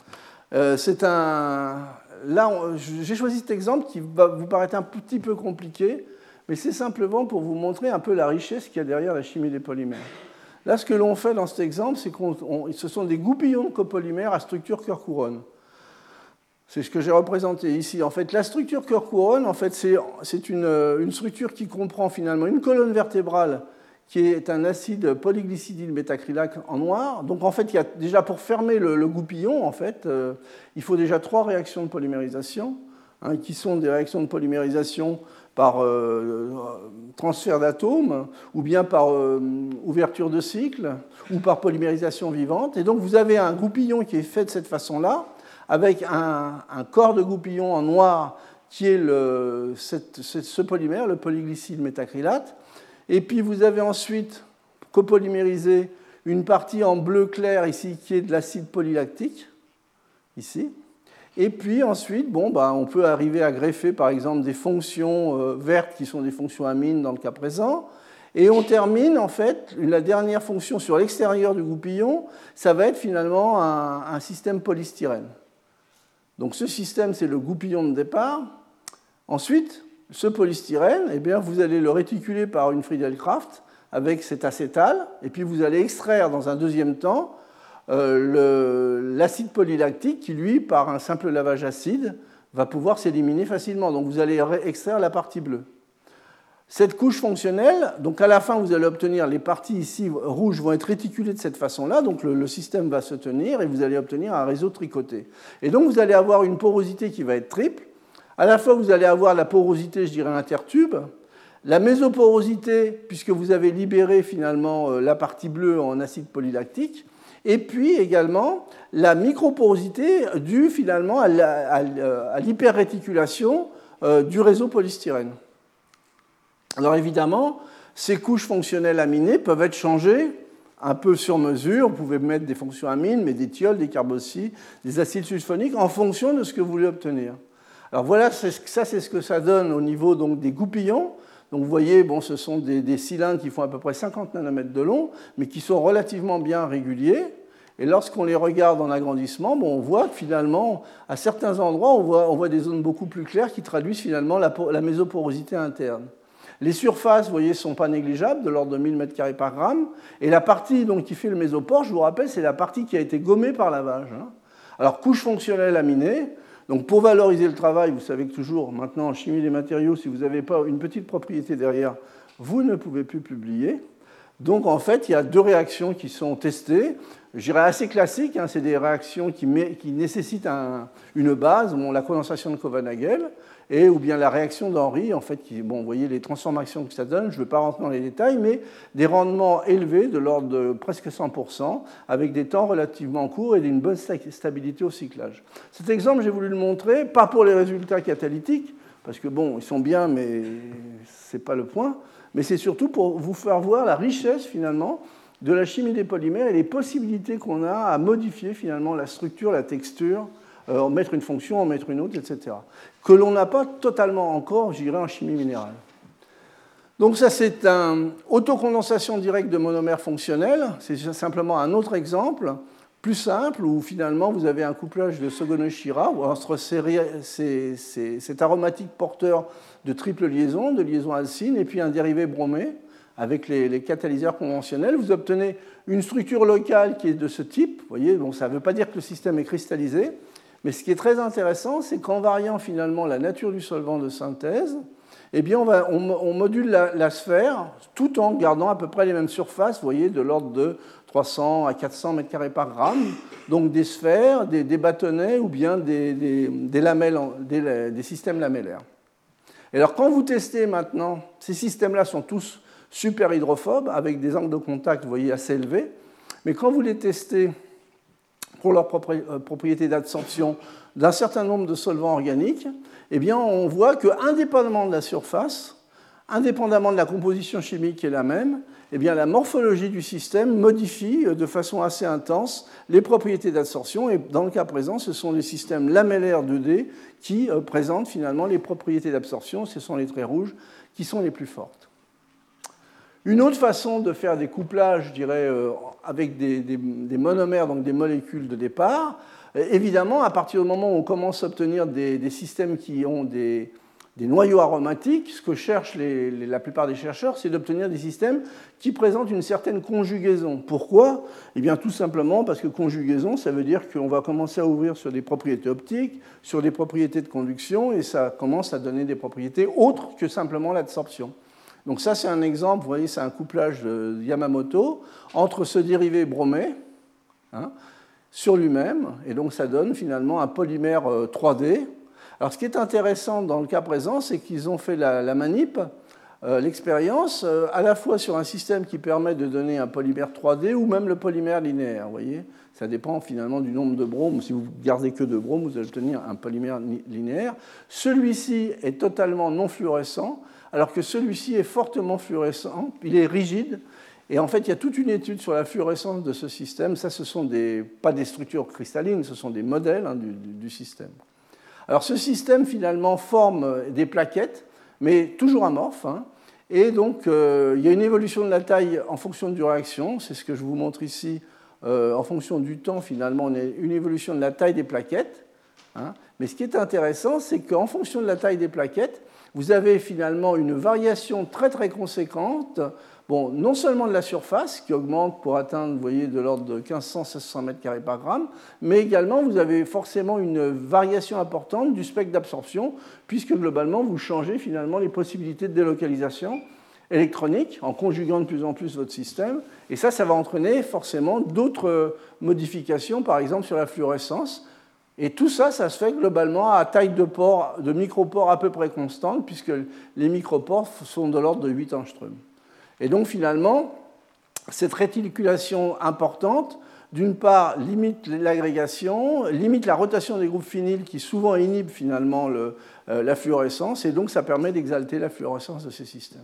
Là, j'ai choisi cet exemple qui va vous paraître un petit peu compliqué, mais c'est simplement pour vous montrer un peu la richesse qu'il y a derrière la chimie des polymères. Là, ce que l'on fait dans cet exemple, c'est que ce sont des goupillons de copolymères à structure cœur-couronne. C'est ce que j'ai représenté ici. En fait, la structure cœur-couronne, en fait, c'est une structure qui comprend finalement une colonne vertébrale qui est un acide polyglycidylmétacrylate en noir. Donc, en fait, il y a déjà pour fermer le goupillon, en fait, il faut déjà 3 réactions de polymérisation, qui sont des réactions de polymérisation par transfert d'atomes, ou bien par ouverture de cycle, ou par polymérisation vivante. Et donc, vous avez un goupillon qui est fait de cette façon-là, avec un corps de goupillon en noir qui est ce polymère, le polyglycylmétacrylate. Et puis, vous avez ensuite copolymérisé une partie en bleu clair, ici, qui est de l'acide polylactique, ici. Et puis ensuite, on peut arriver à greffer par exemple des fonctions vertes qui sont des fonctions amines dans le cas présent. Et on termine en fait, la dernière fonction sur l'extérieur du goupillon, ça va être finalement un système polystyrène. Donc ce système, c'est le goupillon de départ. Ensuite, ce polystyrène, eh bien, vous allez le réticuler par une Friedel-Crafts avec cet acétal, et puis vous allez extraire dans un deuxième temps l'acide polylactique qui, lui, par un simple lavage acide, va pouvoir s'éliminer facilement. Donc vous allez extraire la partie bleue. Cette couche fonctionnelle, donc à la fin, vous allez obtenir les parties ici rouges vont être réticulées de cette façon-là, donc le système va se tenir et vous allez obtenir un réseau tricoté. Et donc vous allez avoir une porosité qui va être triple. À la fois, vous allez avoir la porosité, je dirais, intertube, la mésoporosité, puisque vous avez libéré finalement la partie bleue en acide polylactique, et puis également la microporosité due finalement à l'hyperréticulation du réseau polystyrène. Alors évidemment, ces couches fonctionnelles aminées peuvent être changées un peu sur mesure. Vous pouvez mettre des fonctions amines, mais des thiols, des carboxyles, des acides sulfoniques en fonction de ce que vous voulez obtenir. Alors voilà, ça c'est ce que ça donne au niveau donc, des goupillons. Donc vous voyez, bon, ce sont des cylindres qui font à peu près 50 nanomètres de long, mais qui sont relativement bien réguliers. Et lorsqu'on les regarde en agrandissement, bon, on voit que finalement, à certains endroits, on voit des zones beaucoup plus claires qui traduisent finalement la mésoporosité interne. Les surfaces, vous voyez, ne sont pas négligeables, de l'ordre de 1000 m² par gramme. Et la partie donc, qui fait le mésopore, je vous rappelle, c'est la partie qui a été gommée par lavage. Alors, couche fonctionnelle aminée. Donc, pour valoriser le travail, vous savez que toujours, maintenant, en chimie des matériaux, si vous n'avez pas une petite propriété derrière, vous ne pouvez plus publier. Donc, en fait, il y a deux réactions qui sont testées. Je dirais assez classiques. C'est des réactions qui nécessitent une base, la condensation de Covan-Hagel, et ou bien la réaction d'Henry, en fait, bon, vous voyez les transformations que ça donne, je ne vais pas rentrer dans les détails, mais des rendements élevés de l'ordre de presque 100%, avec des temps relativement courts et d'une bonne stabilité au cyclage. Cet exemple, j'ai voulu le montrer, pas pour les résultats catalytiques, parce que bon, ils sont bien, mais ce n'est pas le point, mais c'est surtout pour vous faire voir la richesse, finalement, de la chimie des polymères et les possibilités qu'on a à modifier, finalement, la structure, la texture, en mettre une fonction, en mettre une autre, etc. Que l'on n'a pas totalement encore, je dirais, en chimie minérale. Donc ça, c'est une autocondensation directe de monomères fonctionnels. C'est simplement un autre exemple, plus simple, où finalement vous avez un couplage de Sogono-Shira entre cet aromatique porteur de triple liaison, de liaison alcyne, et puis un dérivé bromé avec les catalyseurs conventionnels. Vous obtenez une structure locale qui est de ce type. Vous voyez, bon, ça ne veut pas dire que le système est cristallisé. Mais ce qui est très intéressant, c'est qu'en variant finalement la nature du solvant de synthèse, eh bien on module la sphère tout en gardant à peu près les mêmes surfaces, vous voyez, de l'ordre de 300 à 400 m² par gramme, donc des sphères, des bâtonnets ou bien des lamelles, des systèmes lamellaires. Et alors quand vous testez maintenant, ces systèmes-là sont tous super hydrophobes, avec des angles de contact, vous voyez, assez élevés, mais quand vous les testez pour leur propriété d'absorption d'un certain nombre de solvants organiques, eh bien, on voit qu'indépendamment de la surface, indépendamment de la composition chimique qui est la même, eh bien, la morphologie du système modifie de façon assez intense les propriétés d'absorption. Et dans le cas présent, ce sont les systèmes lamellaires 2D qui présentent finalement les propriétés d'absorption. Ce sont les traits rouges qui sont les plus fortes. Une autre façon de faire des couplages, je dirais, avec des monomères, donc des molécules de départ, évidemment, à partir du moment où on commence à obtenir des systèmes qui ont des noyaux aromatiques, ce que cherchent la plupart des chercheurs, c'est d'obtenir des systèmes qui présentent une certaine conjugaison. Pourquoi ? Eh bien, tout simplement parce que conjugaison, ça veut dire qu'on va commencer à ouvrir sur des propriétés optiques, sur des propriétés de conduction, et ça commence à donner des propriétés autres que simplement l'absorption. Donc ça, c'est un exemple, vous voyez, c'est un couplage de Yamamoto entre ce dérivé bromé sur lui-même, et donc ça donne finalement un polymère 3D. Alors ce qui est intéressant dans le cas présent, c'est qu'ils ont fait la manip, l'expérience, à la fois sur un système qui permet de donner un polymère 3D ou même le polymère linéaire, vous voyez. Ça dépend finalement du nombre de bromes. Si vous gardez que de bromes, vous allez obtenir un polymère linéaire. Celui-ci est totalement non fluorescent, alors que celui-ci est fortement fluorescent, il est rigide, et en fait, il y a toute une étude sur la fluorescence de ce système. Ça, ce sont pas des structures cristallines, ce sont des modèles du système. Alors, ce système, finalement, forme des plaquettes, mais toujours amorphes, et donc, il y a une évolution de la taille en fonction de la réaction, c'est ce que je vous montre ici, en fonction du temps, finalement, on a une évolution de la taille des plaquettes, mais ce qui est intéressant, c'est qu'en fonction de la taille des plaquettes, vous avez finalement une variation très très conséquente, bon, non seulement de la surface qui augmente pour atteindre, vous voyez, de l'ordre de 1500-1600 m² par gramme, mais également vous avez forcément une variation importante du spectre d'absorption, puisque globalement vous changez finalement les possibilités de délocalisation électronique en conjuguant de plus en plus votre système, et ça va entraîner forcément d'autres modifications, par exemple sur la fluorescence. Et tout ça, ça se fait globalement à taille de pores, de micropores à peu près constante, puisque les micropores sont de l'ordre de 8 angstroms. Et donc finalement, cette réticulation importante, d'une part, limite l'agrégation, limite la rotation des groupes phényls qui souvent inhibent finalement la fluorescence, et donc ça permet d'exalter la fluorescence de ces systèmes.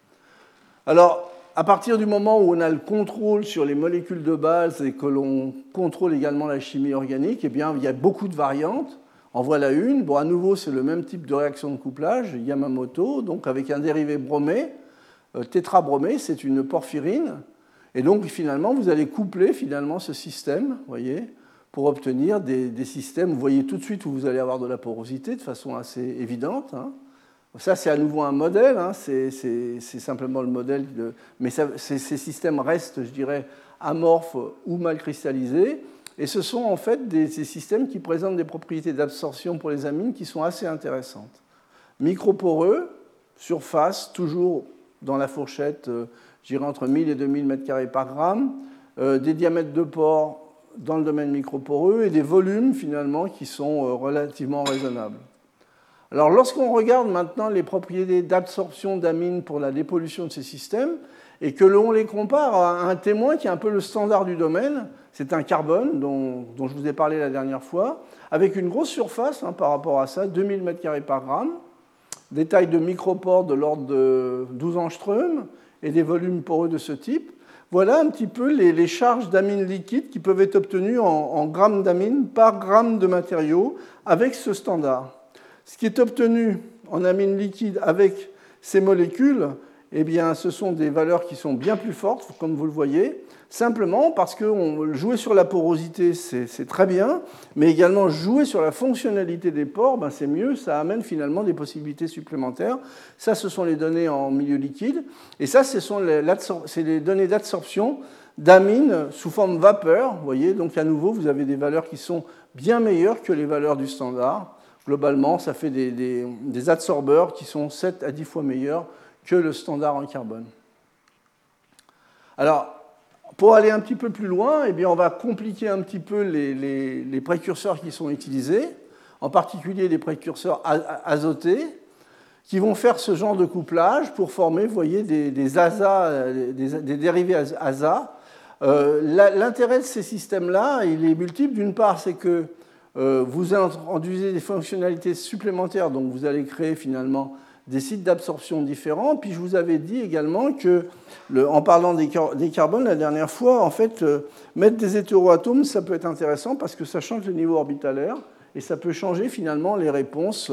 Alors, à partir du moment où on a le contrôle sur les molécules de base et que l'on contrôle également la chimie organique, eh bien, il y a beaucoup de variantes. En voilà une. Bon, à nouveau, c'est le même type de réaction de couplage, Yamamoto, donc avec un dérivé bromé, tétrabromé, c'est une porphyrine. Et donc, finalement, vous allez coupler finalement ce système, voyez, pour obtenir des systèmes. Vous voyez tout de suite où vous allez avoir de la porosité de façon assez évidente. Hein. Ça, c'est à nouveau un modèle, hein, c'est simplement le modèle, mais ces systèmes restent, je dirais, amorphes ou mal cristallisés, et ce sont en fait ces systèmes qui présentent des propriétés d'absorption pour les amines qui sont assez intéressantes. Microporeux, surface, toujours dans la fourchette, je dirais, entre 1000 et 2000 m² par gramme, des diamètres de pores dans le domaine microporeux, et des volumes, finalement, qui sont relativement raisonnables. Alors, lorsqu'on regarde maintenant les propriétés d'absorption d'amines pour la dépollution de ces systèmes, et que l'on les compare à un témoin qui est un peu le standard du domaine, c'est un carbone dont je vous ai parlé la dernière fois, avec une grosse surface hein, par rapport à ça, 2000 m² par gramme, des tailles de micropores de l'ordre de 12 angstroms et des volumes poreux de ce type. Voilà un petit peu les charges d'amines liquides qui peuvent être obtenues en grammes d'amines par gramme de matériau avec ce standard. Ce qui est obtenu en amine liquide avec ces molécules, eh bien, ce sont des valeurs qui sont bien plus fortes, comme vous le voyez, simplement parce que jouer sur la porosité, c'est très bien, mais également jouer sur la fonctionnalité des pores, ben, c'est mieux, ça amène finalement des possibilités supplémentaires. Ça, ce sont les données en milieu liquide, et ça, c'est les données d'absorption d'amines sous forme vapeur. Vous voyez, donc à nouveau, vous avez des valeurs qui sont bien meilleures que les valeurs du standard. Globalement, ça fait des adsorbeurs qui sont 7 à 10 fois meilleurs que le standard en carbone. Alors, pour aller un petit peu plus loin, eh bien, on va compliquer un petit peu les précurseurs qui sont utilisés, en particulier les précurseurs azotés, qui vont faire ce genre de couplage pour former, vous voyez, des ASA, des dérivés ASA. L'intérêt de ces systèmes-là, il est multiple. D'une part, c'est que vous introduisez des fonctionnalités supplémentaires, donc vous allez créer finalement des sites d'absorption différents. Puis je vous avais dit également que, en parlant des carbones la dernière fois, en fait, mettre des hétéroatomes, ça peut être intéressant parce que ça change le niveau orbitalaire et ça peut changer finalement les réponses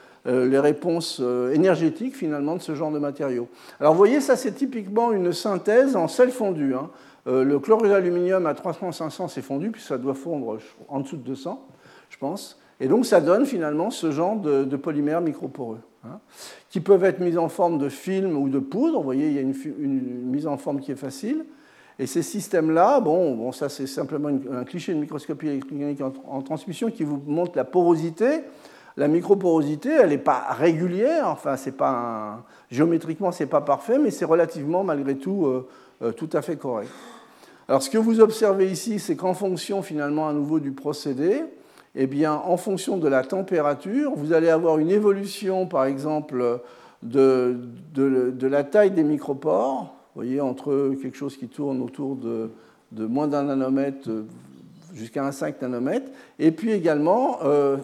énergétiques finalement de ce genre de matériaux. Alors vous voyez, ça c'est typiquement une synthèse en sel fondu. Hein. Le chlorure d'aluminium à 300-500 c'est fondu, puis ça doit fondre en dessous de 200. Je pense. Et donc, ça donne finalement ce genre de polymères microporeux, hein, qui peuvent être mis en forme de film ou de poudre. Vous voyez, il y a une mise en forme qui est facile. Et ces systèmes-là, bon, ça c'est simplement un cliché de microscopie électronique en transmission qui vous montre la porosité. La microporosité, elle n'est pas régulière. Enfin, géométriquement, ce n'est pas parfait, mais c'est relativement, malgré tout, tout à fait correct. Alors, ce que vous observez ici, c'est qu'en fonction, finalement, à nouveau du procédé, eh bien, en fonction de la température, vous allez avoir une évolution, par exemple, de la taille des micropores, vous voyez, entre quelque chose qui tourne autour de moins d'un nanomètre jusqu'à un 5 nanomètres, et puis également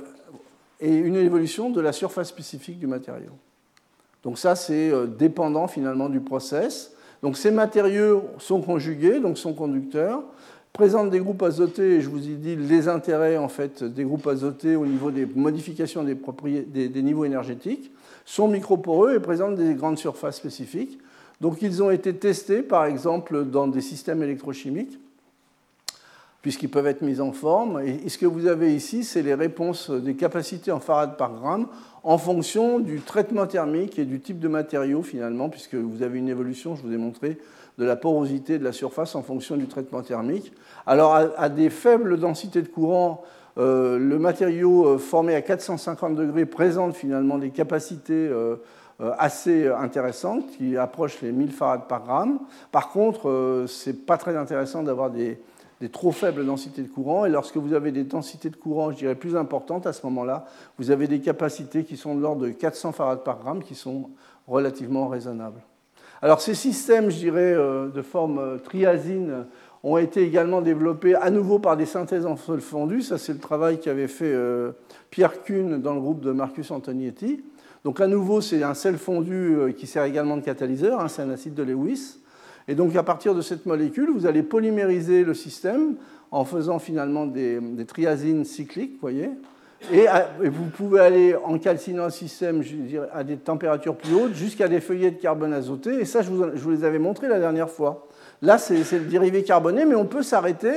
une évolution de la surface spécifique du matériau. Donc ça, c'est dépendant finalement du process. Donc ces matériaux sont conjugués, donc sont conducteurs, présentent des groupes azotés, et je vous ai dit les intérêts en fait, des groupes azotés au niveau des modifications des niveaux énergétiques, sont microporeux et présentent des grandes surfaces spécifiques. Donc ils ont été testés, par exemple, dans des systèmes électrochimiques, puisqu'ils peuvent être mis en forme. Et ce que vous avez ici, c'est les réponses des capacités en farad par gramme en fonction du traitement thermique et du type de matériau, finalement, puisque vous avez une évolution, je vous ai montré, de la porosité de la surface en fonction du traitement thermique. Alors, à des faibles densités de courant, le matériau formé à 450 degrés présente finalement des capacités assez intéressantes qui approchent les 1000 farads par gramme. Par contre, ce n'est pas très intéressant d'avoir des trop faibles densités de courant. Et lorsque vous avez des densités de courant, je dirais, plus importantes, à ce moment-là, vous avez des capacités qui sont de l'ordre de 400 farads par gramme, qui sont relativement raisonnables. Alors, ces systèmes, je dirais, de forme triazine, ont été également développés à nouveau par des synthèses en sol fondu. Ça, c'est le travail qu'avait fait Pierre Kuhn dans le groupe de Marcus Antonietti. Donc, à nouveau, c'est un sel fondu qui sert également de catalyseur, hein, c'est un acide de Lewis. Et donc, à partir de cette molécule, vous allez polymériser le système en faisant finalement des triazines cycliques, vous voyez. Et vous pouvez aller en calcinant le système, je dirais, à des températures plus hautes jusqu'à des feuillets de carbone azoté. Et ça, je vous les avais montrés la dernière fois. Là, c'est le dérivé carboné, mais on peut s'arrêter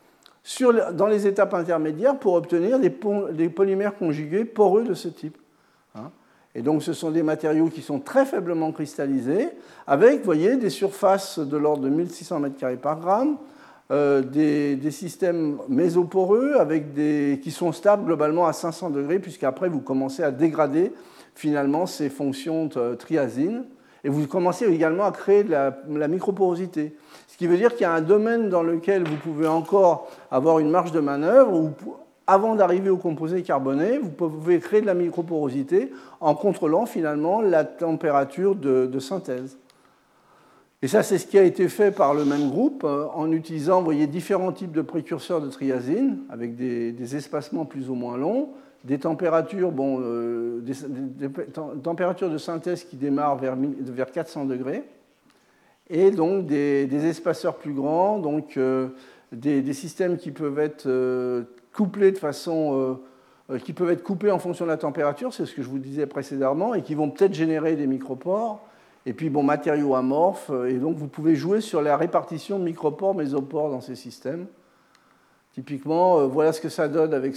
dans les étapes intermédiaires pour obtenir des polymères conjugués poreux de ce type. Et donc, ce sont des matériaux qui sont très faiblement cristallisés, avec, vous voyez, des surfaces de l'ordre de 1600 m² par gramme, des systèmes mésoporeux qui sont stables globalement à 500 degrés, puisqu'après, vous commencez à dégrader finalement ces fonctions de triazine, et vous commencez également à créer de la microporosité. Ce qui veut dire qu'il y a un domaine dans lequel vous pouvez encore avoir une marge de manœuvre, où, avant d'arriver au composé carboné, vous pouvez créer de la microporosité en contrôlant finalement la température de synthèse. Et ça, c'est ce qui a été fait par le même groupe en utilisant, vous voyez, différents types de précurseurs de triazine avec des espacements plus ou moins longs, des températures, des températures de synthèse qui démarrent vers 400 degrés, et donc des espaceurs plus grands, donc des systèmes qui peuvent être couplés de façon qui peuvent être coupés en fonction de la température, c'est ce que je vous disais précédemment, et qui vont peut-être générer des micropores. Et puis, matériaux amorphes, et donc vous pouvez jouer sur la répartition de micropores, mésopores dans ces systèmes. Typiquement, voilà ce que ça donne avec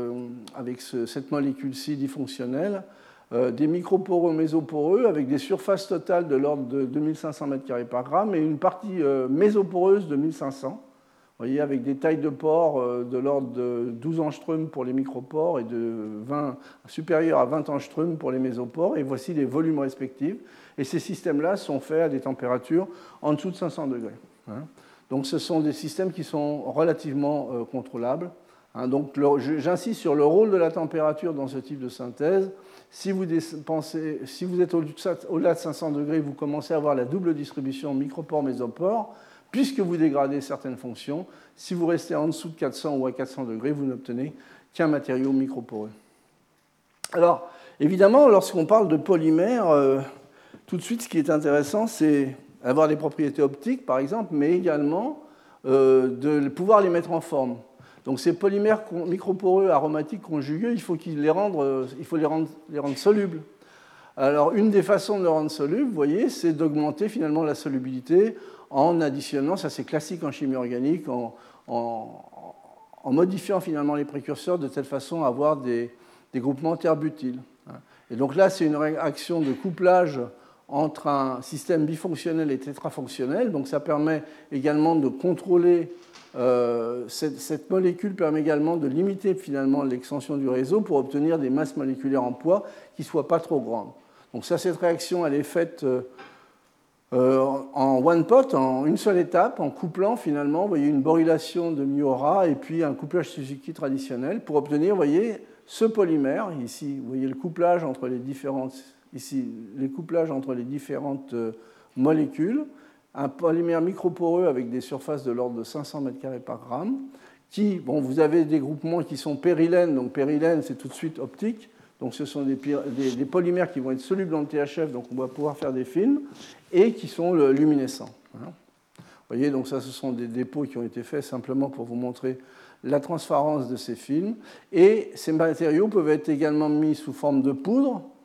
cette molécule-ci difonctionnelle. Des microporeux mésoporeux avec des surfaces totales de l'ordre de 2500 m² par gramme et une partie mésoporeuse de 1500. Vous voyez, avec des tailles de pores de l'ordre de 12 angstroms pour les micropores et supérieurs à 20 angstroms pour les mésopores. Et voici les volumes respectifs. Et ces systèmes-là sont faits à des températures en dessous de 500 degrés. Donc ce sont des systèmes qui sont relativement contrôlables. Donc j'insiste sur le rôle de la température dans ce type de synthèse. Si vous êtes au-delà de 500 degrés, vous commencez à avoir la double distribution micropores-mésopores, puisque vous dégradez certaines fonctions. Si vous restez en dessous de 400 ou à 400 degrés, vous n'obtenez qu'un matériau microporeux. Alors, évidemment, lorsqu'on parle de polymères, tout de suite, ce qui est intéressant, c'est avoir des propriétés optiques, par exemple, mais également de pouvoir les mettre en forme. Donc ces polymères microporeux aromatiques conjugués, il faut les rendre solubles. Alors une des façons de les rendre solubles, vous voyez, c'est d'augmenter finalement la solubilité en additionnant, ça c'est classique en chimie organique, en modifiant finalement les précurseurs de telle façon à avoir des groupements terre-butyl. Et donc là, c'est une réaction de couplage entre un système bifonctionnel et tétrafonctionnel. Donc ça permet également de contrôler, cette molécule permet également de limiter finalement l'extension du réseau pour obtenir des masses moléculaires en poids qui ne soient pas trop grandes. Donc ça, cette réaction, elle est faite en one pot, en une seule étape, en couplant finalement, vous voyez, une borylation de Miura et puis un couplage Suzuki traditionnel pour obtenir, vous voyez, ce polymère. Ici, vous voyez le couplage entre les différentes molécules, un polymère microporeux avec des surfaces de l'ordre de 500 m² par gramme, vous avez des groupements qui sont périlènes, donc périlène c'est tout de suite optique, donc ce sont des polymères qui vont être solubles dans le THF, donc on va pouvoir faire des films, et qui sont luminescents. Vous voyez, donc ça ce sont des dépôts qui ont été faits simplement pour vous montrer la transparence de ces films, et ces matériaux peuvent être également mis sous forme de poudre,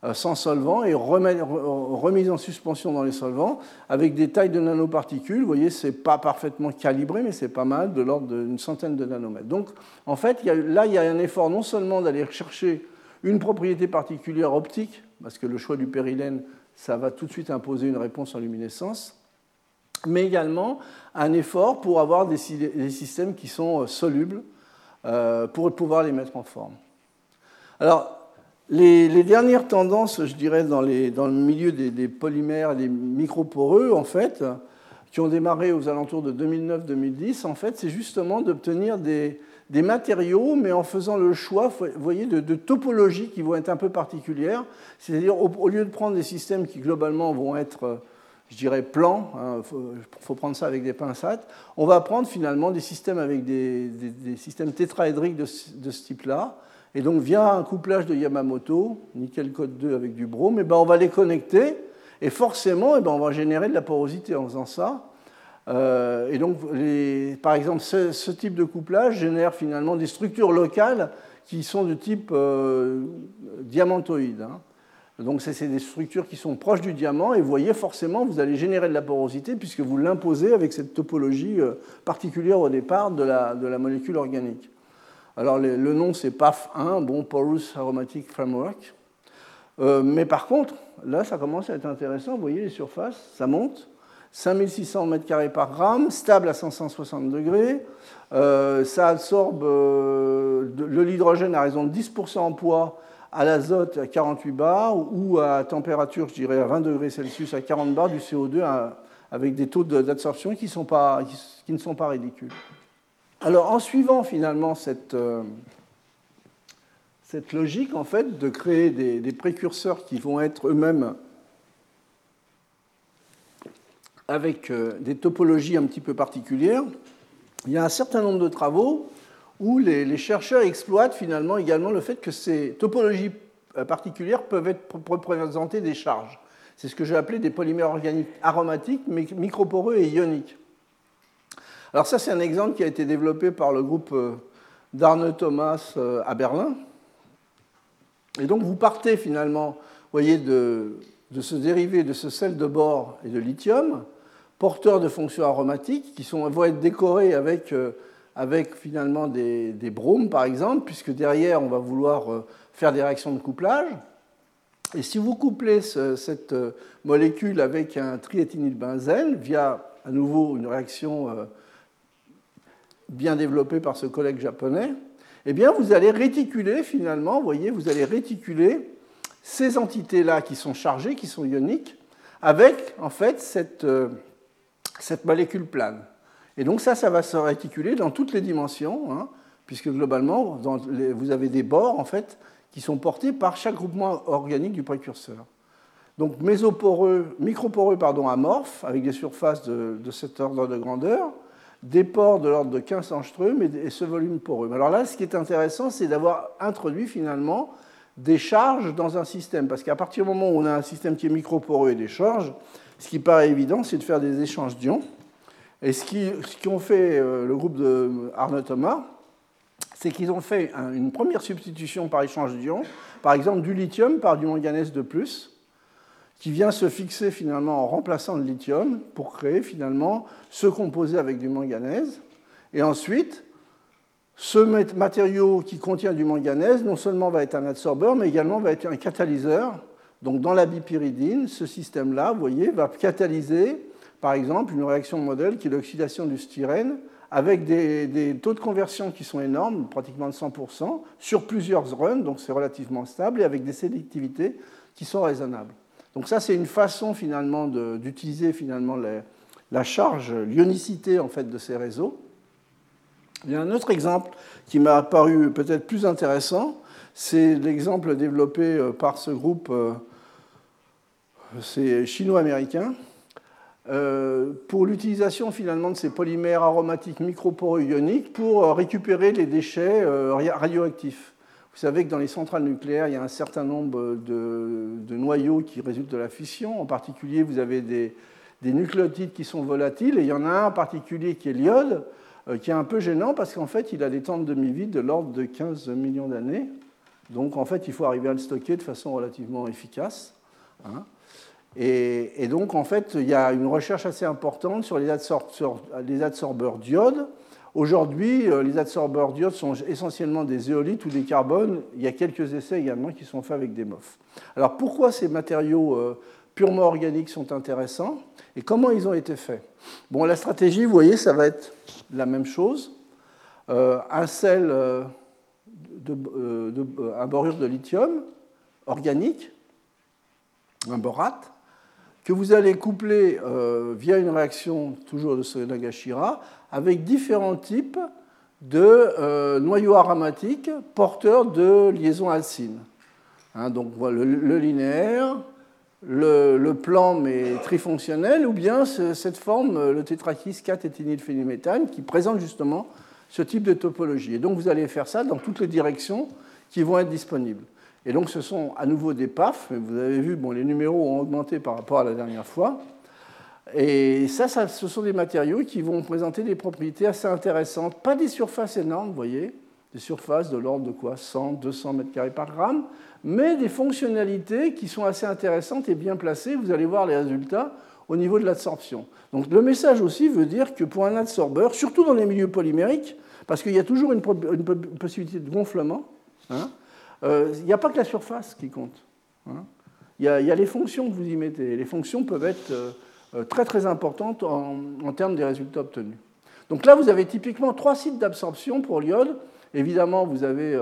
sans solvant et remise en suspension dans les solvants avec des tailles de nanoparticules. Vous voyez, ce n'est pas parfaitement calibré, mais c'est pas mal, de l'ordre d'une centaine de nanomètres. Donc, en fait, là, il y a un effort non seulement d'aller chercher une propriété particulière optique, parce que le choix du périlène, ça va tout de suite imposer une réponse en luminescence, mais également un effort pour avoir des systèmes qui sont solubles, pour pouvoir les mettre en forme. Alors, les dernières tendances, je dirais, dans le milieu des polymères, des microporeux, en fait, qui ont démarré aux alentours de 2009-2010, en fait, c'est justement d'obtenir des matériaux, mais en faisant le choix, vous voyez, de topologies qui vont être un peu particulières. C'est-à-dire, au lieu de prendre des systèmes qui, globalement, vont être, je dirais, plans, faut prendre ça avec des pincettes, on va prendre, finalement, des systèmes avec des systèmes tétraédriques de ce type-là. Et donc, via un couplage de Yamamoto, nickel code 2 avec du brome, on va les connecter, et forcément, on va générer de la porosité en faisant ça. Et donc, par exemple, ce type de couplage génère finalement des structures locales qui sont de type diamantoïde. Donc, c'est des structures qui sont proches du diamant, et vous voyez, forcément, vous allez générer de la porosité puisque vous l'imposez avec cette topologie particulière au départ de la molécule organique. Alors, le nom, c'est PAF1, bon, Porous Aromatic Framework. Mais par contre, là, ça commence à être intéressant. Vous voyez, les surfaces, ça monte. 5600 m² par gramme, stable à 560 degrés. Ça absorbe l'hydrogène à raison de 10% en poids, à l'azote à 48 bars, ou à température, je dirais, à 20 degrés Celsius à 40 bars, du CO2 avec des taux d'absorption qui ne sont pas ridicules. Alors, en suivant finalement cette logique, en fait, de créer des précurseurs qui vont être eux-mêmes avec des topologies un petit peu particulières, il y a un certain nombre de travaux où les chercheurs exploitent finalement également le fait que ces topologies particulières peuvent représenter des charges. C'est ce que j'ai appelé des polymères organiques aromatiques, microporeux et ioniques. Alors ça, c'est un exemple qui a été développé par le groupe d'Arne Thomas à Berlin. Et donc, vous partez finalement, vous voyez, de ce dérivé de ce sel de bore et de lithium, porteurs de fonctions aromatiques, qui vont être décorés avec finalement des bromes, par exemple, puisque derrière, on va vouloir faire des réactions de couplage. Et si vous couplez cette molécule avec un triéthynylbenzène via, à nouveau, une réaction bien développée par ce collègue japonais, eh bien, vous allez réticuler, finalement, vous voyez, vous allez réticuler ces entités-là qui sont chargées, qui sont ioniques, avec, en fait, cette molécule plane. Et donc, ça va se réticuler dans toutes les dimensions, puisque, globalement, vous avez des bords, en fait, qui sont portés par chaque groupement organique du précurseur. Donc, microporeux amorphes, avec des surfaces de cet ordre de grandeur, des pores de l'ordre de 15 angstroms et ce volume poreux. Alors là, ce qui est intéressant, c'est d'avoir introduit finalement des charges dans un système. Parce qu'à partir du moment où on a un système qui est microporeux et des charges, ce qui paraît évident, c'est de faire des échanges d'ions. Et ce qu'ont fait le groupe de Arne Thomas, c'est qu'ils ont fait une première substitution par échange d'ions, par exemple du lithium par du manganèse de plus, qui vient se fixer finalement en remplaçant le lithium pour créer finalement ce composé avec du manganèse. Et ensuite, ce matériau qui contient du manganèse, non seulement va être un adsorbeur, mais également va être un catalyseur. Donc dans la bipyridine, ce système-là, vous voyez, va catalyser, par exemple, une réaction modèle qui est l'oxydation du styrène, avec des taux de conversion qui sont énormes, pratiquement de 100%, sur plusieurs runs, donc c'est relativement stable, et avec des sélectivités qui sont raisonnables. Donc ça, c'est une façon finalement d'utiliser finalement la charge, l'ionicité en fait de ces réseaux. Il y a un autre exemple qui m'a paru peut-être plus intéressant, c'est l'exemple développé par ce groupe, c'est chino-américain, pour l'utilisation finalement de ces polymères aromatiques microporeux ioniques pour récupérer les déchets radioactifs. Vous savez que dans les centrales nucléaires, il y a un certain nombre de noyaux qui résultent de la fission. En particulier, vous avez des nucléotides qui sont volatiles. Et il y en a un en particulier qui est l'iode, qui est un peu gênant parce qu'en fait, il a des temps de demi-vie de l'ordre de 15 millions d'années. Donc en fait, il faut arriver à le stocker de façon relativement efficace. Hein. Et donc en fait, il y a une recherche assez importante sur les adsorbeurs d'iode. Aujourd'hui, les adsorbeurs d'iode sont essentiellement des zéolithes ou des carbones. Il y a quelques essais également qui sont faits avec des MOF. Alors pourquoi ces matériaux purement organiques sont intéressants et comment ils ont été faits? Bon, la stratégie, vous voyez, ça va être la même chose. Un sel, un borure de lithium organique, un borate, que vous allez coupler via une réaction toujours de Nagashira avec différents types de noyaux aromatiques porteurs de liaisons alcynes. Hein, donc voilà, le linéaire, le plan mais trifonctionnel, ou bien cette forme, le tétrakis 4-éthynylphénylméthane, qui présente justement ce type de topologie. Et donc vous allez faire ça dans toutes les directions qui vont être disponibles. Et donc ce sont à nouveau des PAF, mais vous avez vu, bon, les numéros ont augmenté par rapport à la dernière fois. Et ça, ce sont des matériaux qui vont présenter des propriétés assez intéressantes. Pas des surfaces énormes, vous voyez, des surfaces de l'ordre de quoi 100, 200 mètres carrés par gramme, mais des fonctionnalités qui sont assez intéressantes et bien placées. Vous allez voir les résultats au niveau de l'absorption. Donc le message aussi veut dire que pour un adsorbeur, surtout dans les milieux polymériques, parce qu'il y a toujours une possibilité de gonflement, hein, il n'y a pas que la surface qui compte. Hein. Il y a les fonctions que vous y mettez. Les fonctions peuvent être très très importantes en termes des résultats obtenus. Donc là, vous avez typiquement 3 sites d'absorption pour l'iode. Évidemment, vous avez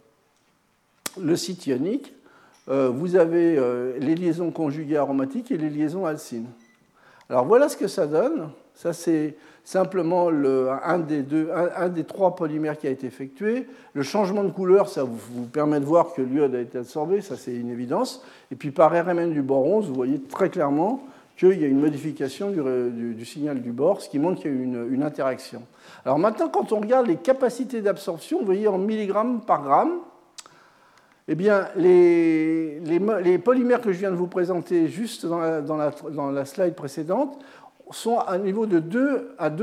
le site ionique, vous avez les liaisons conjuguées aromatiques et les liaisons alcynes. Alors voilà ce que ça donne. Ça, c'est simplement un des 3 polymères qui a été effectué. Le changement de couleur, ça vous permet de voir que l'iode a été absorbé, ça c'est une évidence. Et puis par RMN du bore 11, vous voyez très clairement qu'il y a une modification du signal du bore, ce qui montre qu'il y a eu une interaction. Alors maintenant, quand on regarde les capacités d'absorption, vous voyez en milligrammes par gramme, eh bien, les polymères que je viens de vous présenter juste dans la slide précédente sont à un niveau de 6 à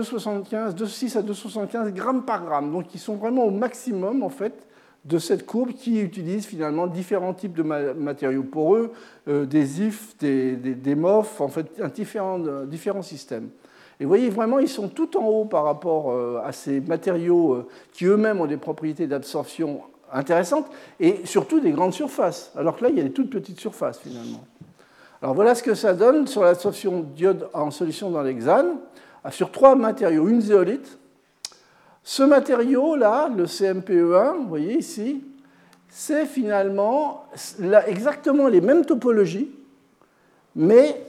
2,75 grammes par gramme. Donc, ils sont vraiment au maximum, en fait, de cette courbe qui utilise finalement différents types de matériaux poreux, des IF, des MOF, en fait, différents systèmes. Et vous voyez, vraiment, ils sont tout en haut par rapport à ces matériaux qui eux-mêmes ont des propriétés d'absorption intéressantes et surtout des grandes surfaces. Alors que là, il y a des toutes petites surfaces, finalement. Alors voilà ce que ça donne sur l'absorption d'iode en solution dans l'hexane, sur 3 matériaux, une zéolite. Ce matériau-là, le CMPE1, vous voyez ici, c'est finalement exactement les mêmes topologies, mais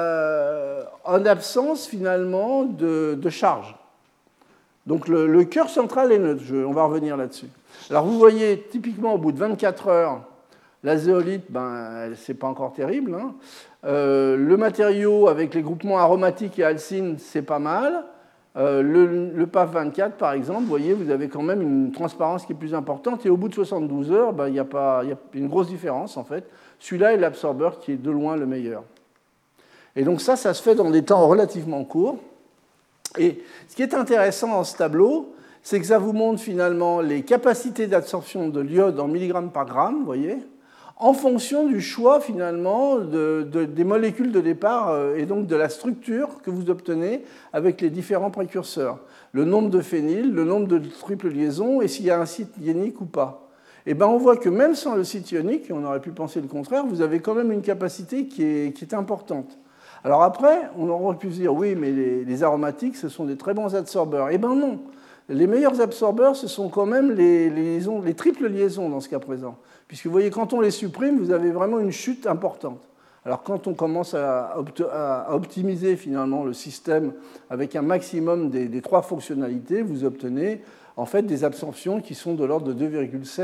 en absence finalement de charge. Donc le cœur central est neutre, on va revenir là-dessus. Alors vous voyez, typiquement au bout de 24 heures, la zéolite, c'est pas encore terrible. Hein. Le matériau avec les groupements aromatiques et alcynes, c'est pas mal. Le PAF 24, par exemple, vous voyez, vous avez quand même une transparence qui est plus importante. Et au bout de 72 heures, il y a une grosse différence, en fait. Celui-là est l'absorbeur qui est de loin le meilleur. Et donc ça se fait dans des temps relativement courts. Et ce qui est intéressant dans ce tableau, c'est que ça vous montre finalement les capacités d'absorption de l'iode en milligrammes par gramme, vous voyez, en fonction du choix finalement des molécules de départ et donc de la structure que vous obtenez avec les différents précurseurs. Le nombre de phényl, le nombre de triples liaisons et s'il y a un site ionique ou pas. Et bien on voit que même sans le site ionique, et on aurait pu penser le contraire, vous avez quand même une capacité qui est importante. Alors après, on aurait pu se dire oui, mais les aromatiques, ce sont des très bons absorbeurs. Eh bien non. Les meilleurs absorbeurs, ce sont quand même les triples liaisons dans ce cas présent. Puisque vous voyez, quand on les supprime, vous avez vraiment une chute importante. Alors quand on commence à optimiser finalement le système avec un maximum des 3 fonctionnalités, vous obtenez en fait des absorptions qui sont de l'ordre de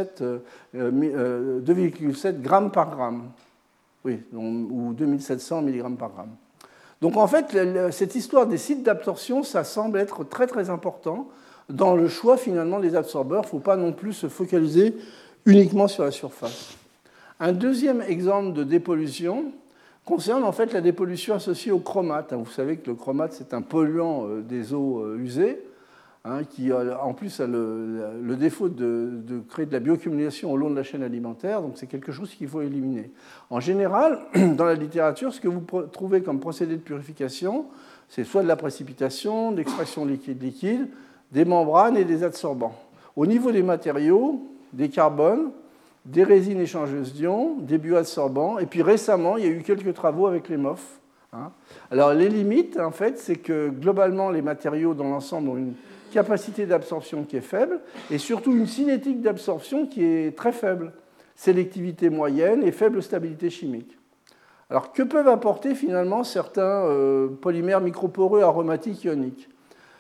2,7 grammes par gramme. Oui, ou 2700 mg par gramme. Donc en fait, cette histoire des sites d'absorption, ça semble être très très important dans le choix finalement des absorbeurs. Il ne faut pas non plus se focaliser uniquement sur la surface. Un deuxième exemple de dépollution concerne en fait la dépollution associée au chromate. Vous savez que le chromate, c'est un polluant des eaux usées. qui en plus a le défaut de créer de la bioaccumulation au long de la chaîne alimentaire, donc c'est quelque chose qu'il faut éliminer. En général, dans la littérature, ce que vous trouvez comme procédé de purification, c'est soit de la précipitation, de l'extraction liquide, des membranes et des adsorbants. Au niveau des matériaux, des carbones, des résines échangeuses d'ions, des bioadsorbants, et puis récemment, il y a eu quelques travaux avec les MOF. Alors les limites, en fait, c'est que globalement, les matériaux dans l'ensemble ont une capacité d'absorption qui est faible, et surtout une cinétique d'absorption qui est très faible, sélectivité moyenne et faible stabilité chimique. Alors que peuvent apporter finalement certains polymères microporeux aromatiques ioniques?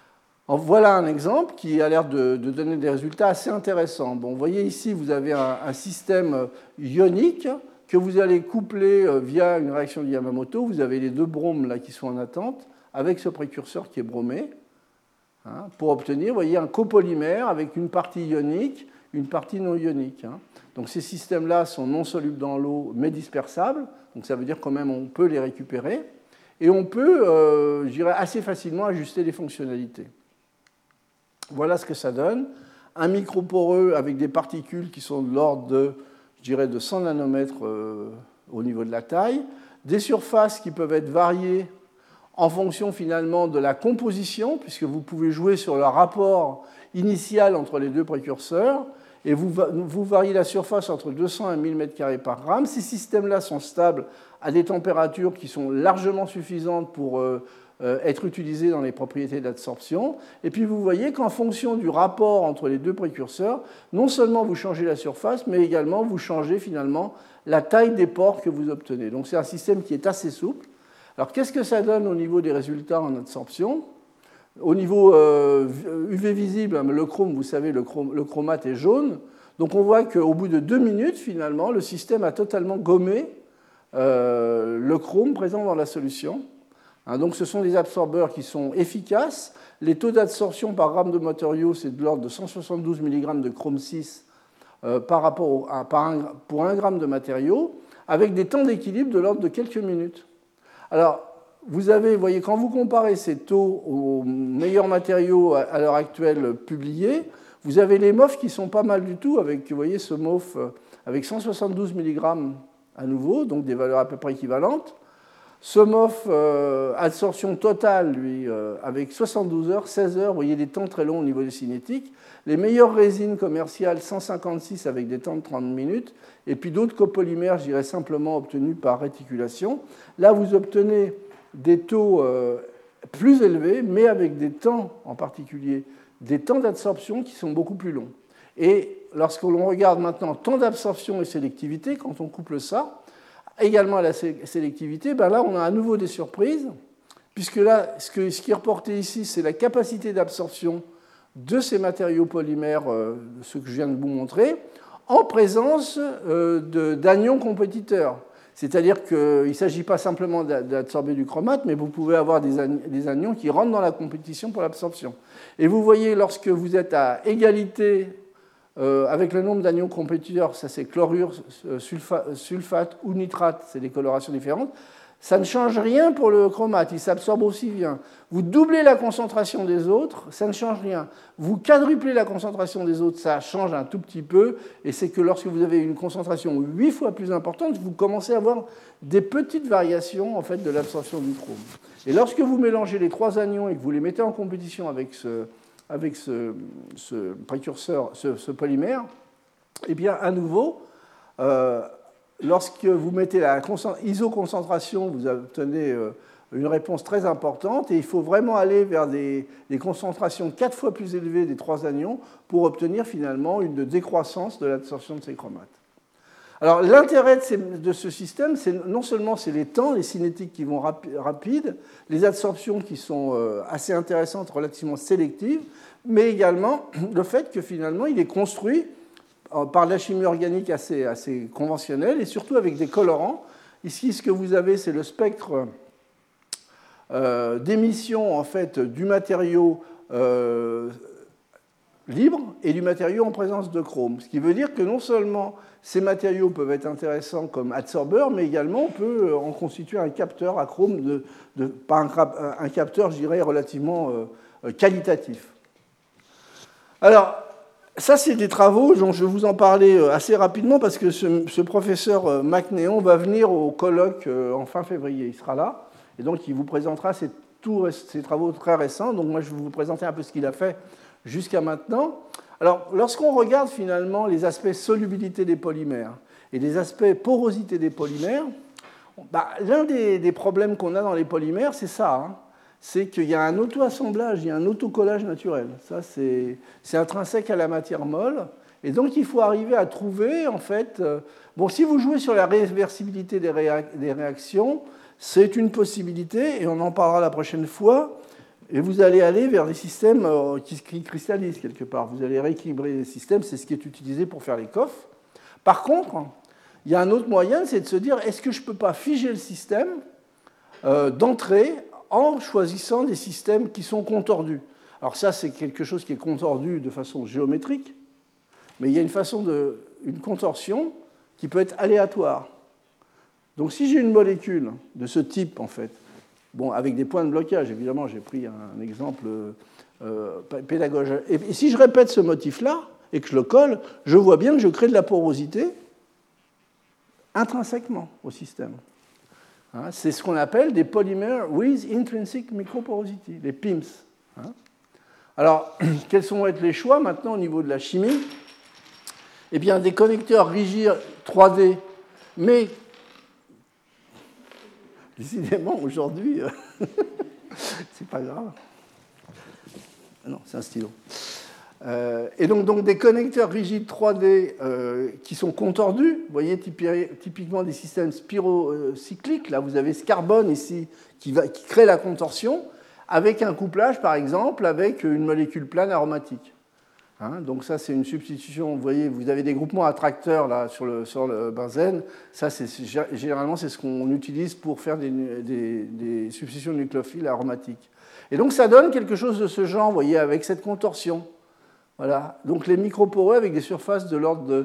Voilà un exemple qui a l'air de donner des résultats assez intéressants. Bon, vous voyez ici, vous avez un système ionique que vous allez coupler via une réaction de Yamamoto. Vous avez les deux bromes là qui sont en attente avec ce précurseur qui est bromé, pour obtenir, vous voyez, un copolymère avec une partie ionique, une partie non ionique. Donc ces systèmes-là sont non solubles dans l'eau, mais dispersables. Donc ça veut dire quand même on peut les récupérer. Et on peut, je dirais, assez facilement ajuster les fonctionnalités. Voilà ce que ça donne. Un microporeux avec des particules qui sont de l'ordre de, je dirais, de 100 nanomètres au niveau de la taille. Des surfaces qui peuvent être variées en fonction finalement de la composition, puisque vous pouvez jouer sur le rapport initial entre les deux précurseurs, et vous variez la surface entre 200 et 1000 m² par gramme. Ces systèmes-là sont stables à des températures qui sont largement suffisantes pour être utilisées dans les propriétés d'adsorption. Et puis vous voyez qu'en fonction du rapport entre les deux précurseurs, non seulement vous changez la surface, mais également vous changez finalement la taille des pores que vous obtenez. Donc c'est un système qui est assez souple. Alors qu'est-ce que ça donne au niveau des résultats en adsorption? Au niveau UV visible, le chrome, vous savez, le chromate est jaune. Donc on voit qu'au bout de 2 minutes, finalement, le système a totalement gommé le chrome présent dans la solution. Donc ce sont des absorbeurs qui sont efficaces. Les taux d'adsorption par gramme de matériau, c'est de l'ordre de 172 mg de chrome 6 pour 1 gramme de matériau, avec des temps d'équilibre de l'ordre de quelques minutes. Alors, vous voyez, quand vous comparez ces taux aux meilleurs matériaux à l'heure actuelle publiés, vous avez les MOF qui sont pas mal du tout, avec, vous voyez, ce MOF avec 172 mg à nouveau, donc des valeurs à peu près équivalentes. Ce MOF, adsorption totale, lui, avec 72 heures, 16 heures, vous voyez des temps très longs au niveau des cinétiques. Les meilleures résines commerciales, 156 avec des temps de 30 minutes, et puis d'autres copolymères, je dirais simplement obtenus par réticulation. Là, vous obtenez des taux plus élevés, mais avec des temps en particulier, des temps d'absorption qui sont beaucoup plus longs. Et lorsque l'on regarde maintenant temps d'absorption et sélectivité, quand on couple ça, également à la sélectivité, ben là on a à nouveau des surprises, puisque là, ce qui est reporté ici, c'est la capacité d'absorption de ces matériaux polymères, ce que je viens de vous montrer, en présence d'anions compétiteurs. C'est-à-dire qu'il ne s'agit pas simplement d'absorber du chromate, mais vous pouvez avoir des anions qui rentrent dans la compétition pour l'absorption. Et vous voyez, lorsque vous êtes à égalité avec le nombre d'anions compétiteurs, ça c'est chlorure, sulfate ou nitrate, c'est des colorations différentes, ça ne change rien pour le chromate, il s'absorbe aussi bien. Vous doublez la concentration des autres, ça ne change rien. Vous quadruplez la concentration des autres, ça change un tout petit peu, et c'est que lorsque vous avez une concentration 8 fois plus importante, vous commencez à avoir des petites variations en fait, de l'absorption du chrome. Et lorsque vous mélangez les 3 anions et que vous les mettez en compétition avec ce précurseur, ce polymère, eh bien, à nouveau, lorsque vous mettez la isoconcentration, vous obtenez une réponse très importante, et il faut vraiment aller vers des concentrations 4 fois plus élevées des 3 anions pour obtenir finalement une décroissance de l'absorption de ces chromates. Alors l'intérêt de ce système, c'est non seulement les temps, les cinétiques qui vont rapides, les absorptions qui sont assez intéressantes, relativement sélectives, mais également le fait que finalement il est construit par la chimie organique assez conventionnelle et surtout avec des colorants. Ici, ce que vous avez, c'est le spectre d'émission en fait, du matériau libre et du matériau en présence de chrome. Ce qui veut dire que non seulement ces matériaux peuvent être intéressants comme adsorbeurs, mais également on peut en constituer un capteur à chrome, pas un capteur, je dirais, relativement qualitatif. Alors, ça, c'est des travaux dont je vais vous en parler assez rapidement parce que ce professeur McNeon va venir au colloque en fin février. Il sera là et donc il vous présentera ces travaux très récents. Donc moi, je vais vous présenter un peu ce qu'il a fait jusqu'à maintenant. Alors, lorsqu'on regarde finalement les aspects solubilité des polymères et les aspects porosité des polymères, l'un des problèmes qu'on a dans les polymères, c'est ça. Hein. C'est qu'il y a un auto-assemblage, il y a un autocollage naturel. Ça, c'est intrinsèque à la matière molle. Et donc, il faut arriver à trouver, en fait... Bon, si vous jouez sur la réversibilité des réactions, c'est une possibilité, et on en parlera la prochaine fois, et vous allez aller vers des systèmes qui cristallisent quelque part. Vous allez rééquilibrer les systèmes, c'est ce qui est utilisé pour faire les coffres. Par contre, il y a un autre moyen, c'est de se dire, est-ce que je ne peux pas figer le système d'entrée en choisissant des systèmes qui sont contordus. Alors ça, c'est quelque chose qui est contordu de façon géométrique, mais il y a une contorsion qui peut être aléatoire. Donc si j'ai une molécule de ce type, en fait, bon, avec des points de blocage, évidemment, j'ai pris un exemple pédagogique, et si je répète ce motif-là et que je le colle, je vois bien que je crée de la porosité intrinsèquement au système. C'est ce qu'on appelle des polymères with intrinsic microporosity, les PIMS. Alors, quels vont être les choix maintenant au niveau de la chimie? Eh bien, des connecteurs rigides 3D, mais décidément, aujourd'hui, c'est pas grave. Non, c'est un stylo. Et donc des connecteurs rigides 3D qui sont contordus, vous voyez typiquement des systèmes spirocycliques, là vous avez ce carbone ici qui crée la contorsion, avec un couplage par exemple avec une molécule plane aromatique. Donc ça c'est une substitution, vous voyez, vous avez des groupements attracteurs là, sur le benzène, ça généralement c'est ce qu'on utilise pour faire des substitutions de nucléophiles aromatiques. Et donc ça donne quelque chose de ce genre, vous voyez, avec cette contorsion. Voilà. Donc les microporeux avec des surfaces de l'ordre de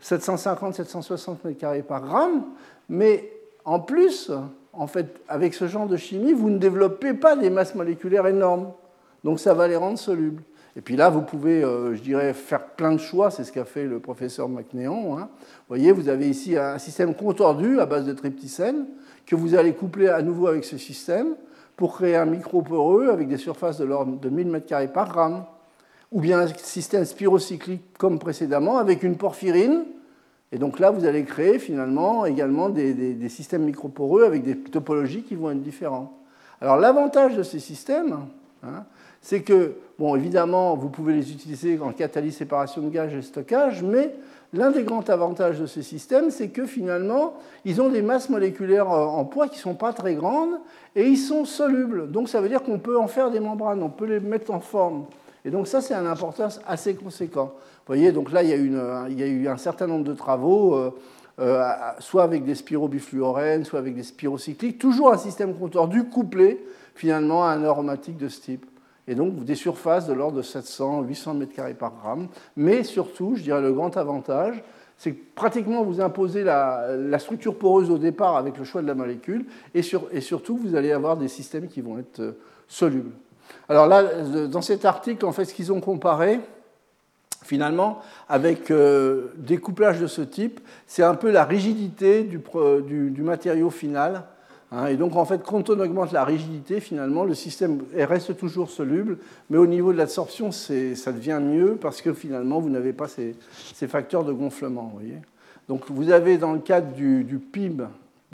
750-760 m² par gramme, mais en plus, en fait, avec ce genre de chimie, vous ne développez pas des masses moléculaires énormes, donc ça va les rendre solubles. Et puis là, vous pouvez, je dirais, faire plein de choix, c'est ce qu'a fait le professeur McNeon. Vous voyez, vous avez ici un système contordu à base de trypticène que vous allez coupler à nouveau avec ce système pour créer un microporeux avec des surfaces de l'ordre de 1000 m² par gramme. Ou bien un système spirocyclique comme précédemment, avec une porphyrine. Et donc là, vous allez créer finalement également des systèmes microporeux avec des topologies qui vont être différentes. Alors l'avantage de ces systèmes, c'est que, bon, évidemment, vous pouvez les utiliser en catalyse, séparation de gaz et stockage, mais l'un des grands avantages de ces systèmes, c'est que finalement, ils ont des masses moléculaires en poids qui ne sont pas très grandes et ils sont solubles. Donc ça veut dire qu'on peut en faire des membranes, on peut les mettre en forme. Et donc ça, c'est une importance assez conséquente. Vous voyez, donc là, il y a eu un certain nombre de travaux, soit avec des spirobifluorènes, soit avec des spirocycliques, toujours un système contordu couplé finalement à un aromatique de ce type. Et donc des surfaces de l'ordre de 700-800 m² par gramme. Mais surtout, je dirais le grand avantage, c'est que pratiquement vous imposez la structure poreuse au départ avec le choix de la molécule, et surtout, vous allez avoir des systèmes qui vont être solubles. Alors là, dans cet article, en fait, ce qu'ils ont comparé, finalement, avec des couplages de ce type, c'est un peu la rigidité du matériau final. Et donc, en fait, quand on augmente la rigidité, finalement, le système reste toujours soluble, mais au niveau de l'absorption, ça devient mieux parce que finalement, vous n'avez pas ces facteurs de gonflement. Vous voyez. Donc, vous avez dans le cadre du PIB,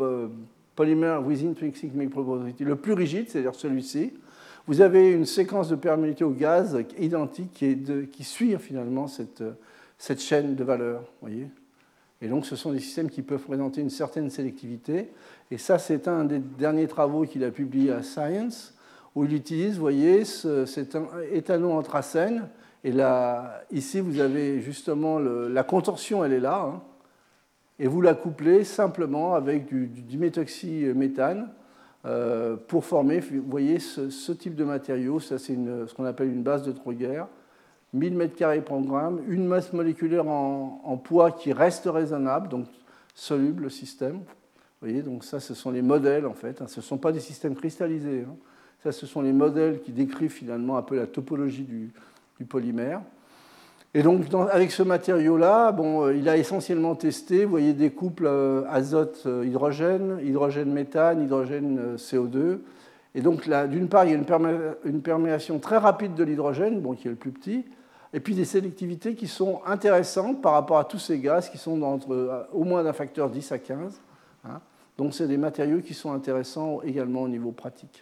Polymer with Intrinsic Microporosity, le plus rigide, c'est-à-dire celui-ci. Vous avez une séquence de perméabilité au gaz identique qui suit finalement cette chaîne de valeurs. Voyez. Et donc, ce sont des systèmes qui peuvent présenter une certaine sélectivité. Et ça, c'est un des derniers travaux qu'il a publié à Science, où il utilise, vous voyez, cet éthanoanthracène. Et là, ici, vous avez justement la contorsion, elle est là. Et vous la couplez simplement avec du diméthoxyméthane. Pour former, vous voyez, ce type de matériau. Ça, c'est ce qu'on appelle une base de Troger, 1000 m² par gramme, une masse moléculaire en poids qui reste raisonnable, donc soluble le système. Vous voyez, donc ça, ce sont les modèles, en fait. Ce ne sont pas des systèmes cristallisés. Ça, ce sont les modèles qui décrivent finalement un peu la topologie du polymère. Et donc, avec ce matériau-là, bon, il a essentiellement testé, vous voyez, des couples azote-hydrogène, hydrogène-méthane, hydrogène-CO2. Et donc, là, d'une part, il y a une perméation très rapide de l'hydrogène, bon, qui est le plus petit, et puis des sélectivités qui sont intéressantes par rapport à tous ces gaz qui sont au moins d'un facteur 10 à 15. Hein. Donc, c'est des matériaux qui sont intéressants également au niveau pratique.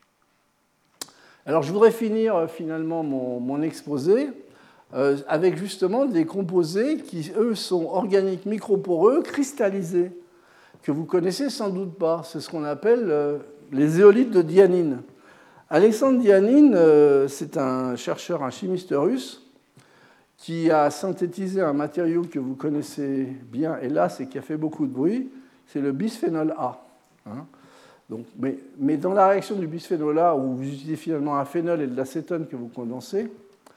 Alors, je voudrais finir finalement mon exposé avec justement des composés qui, eux, sont organiques microporeux, cristallisés, que vous connaissez sans doute pas. C'est ce qu'on appelle les zéolithes de Dianine. Alexandre Dianine, c'est un chercheur, un chimiste russe, qui a synthétisé un matériau que vous connaissez bien, hélas, et qui a fait beaucoup de bruit, c'est le bisphénol A. Hein. Donc, mais dans la réaction du bisphénol A, où vous utilisez finalement un phénol et de l'acétone que vous condensez,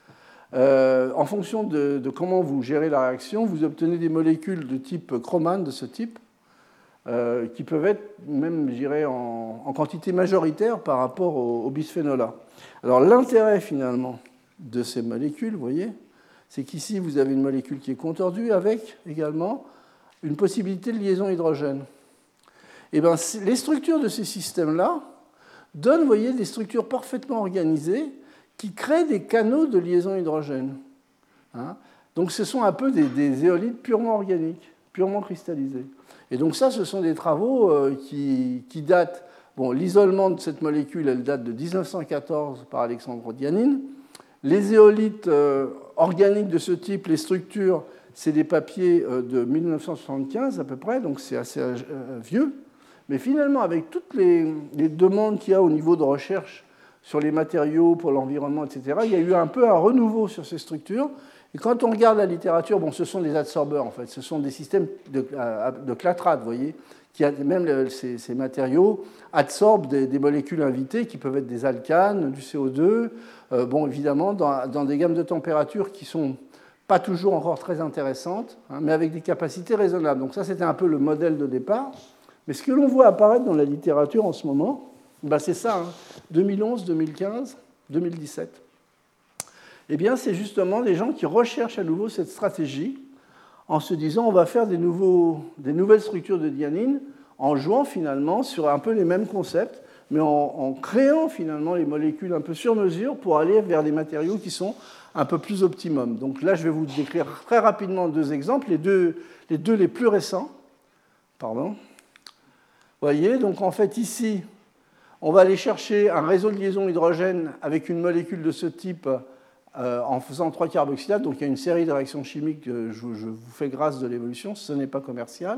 en fonction de comment vous gérez la réaction, vous obtenez des molécules de type chromane, de ce type, qui peuvent être même, je dirais, en quantité majoritaire par rapport au bisphénol A. Alors l'intérêt finalement de ces molécules, vous voyez, c'est qu'ici vous avez une molécule qui est contordue avec également une possibilité de liaison hydrogène. Et bien, les structures de ces systèmes-là donnent, vous voyez, des structures parfaitement organisées qui créent des canaux de liaison hydrogène. Hein. Donc ce sont un peu des zéolithes purement organiques, purement cristallisés. Et donc ça, ce sont des travaux qui datent... Bon, l'isolement de cette molécule, elle date de 1914 par Alexandre Dianine. Les zéolithes organiques de ce type, les structures, c'est des papiers de 1975 à peu près, donc c'est assez vieux. Mais finalement, avec toutes les demandes qu'il y a au niveau de recherche sur les matériaux, pour l'environnement, etc., il y a eu un peu un renouveau sur ces structures. Et quand on regarde la littérature, bon, ce sont des adsorbeurs, en fait. Ce sont des systèmes de clatrate, vous voyez, même ces matériaux adsorbent des molécules invitées qui peuvent être des alcanes, du CO2, bon, évidemment, dans des gammes de température qui ne sont pas toujours encore très intéressantes, hein, mais avec des capacités raisonnables. Donc ça, c'était un peu le modèle de départ. Mais ce que l'on voit apparaître dans la littérature en ce moment, ben c'est ça, hein, 2011, 2015, 2017. Eh bien, c'est justement des gens qui recherchent à nouveau cette stratégie en se disant on va faire des nouvelles structures de Dianine en jouant finalement sur un peu les mêmes concepts, mais en créant finalement les molécules un peu sur mesure pour aller vers des matériaux qui sont un peu plus optimum. Donc là, je vais vous décrire très rapidement deux exemples, les deux les plus récents. Pardon. Vous voyez, donc en fait ici, on va aller chercher un réseau de liaison hydrogène avec une molécule de ce type en faisant 3 carboxylates. Donc il y a une série de réactions chimiques, je vous fais grâce de l'évolution, ce n'est pas commercial.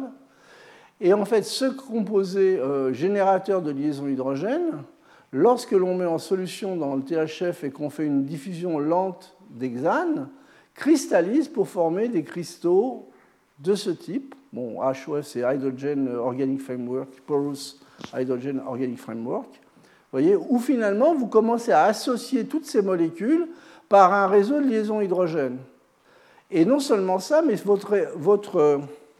Et en fait, ce composé générateur de liaison hydrogène, lorsque l'on met en solution dans le THF et qu'on fait une diffusion lente d'hexane, cristallise pour former des cristaux de ce type. Bon, HOF, c'est Hydrogen Organic Framework, Porous Hydrogen Organic Framework. Vous voyez, où finalement, vous commencez à associer toutes ces molécules par un réseau de liaison hydrogène. Et non seulement ça, mais votre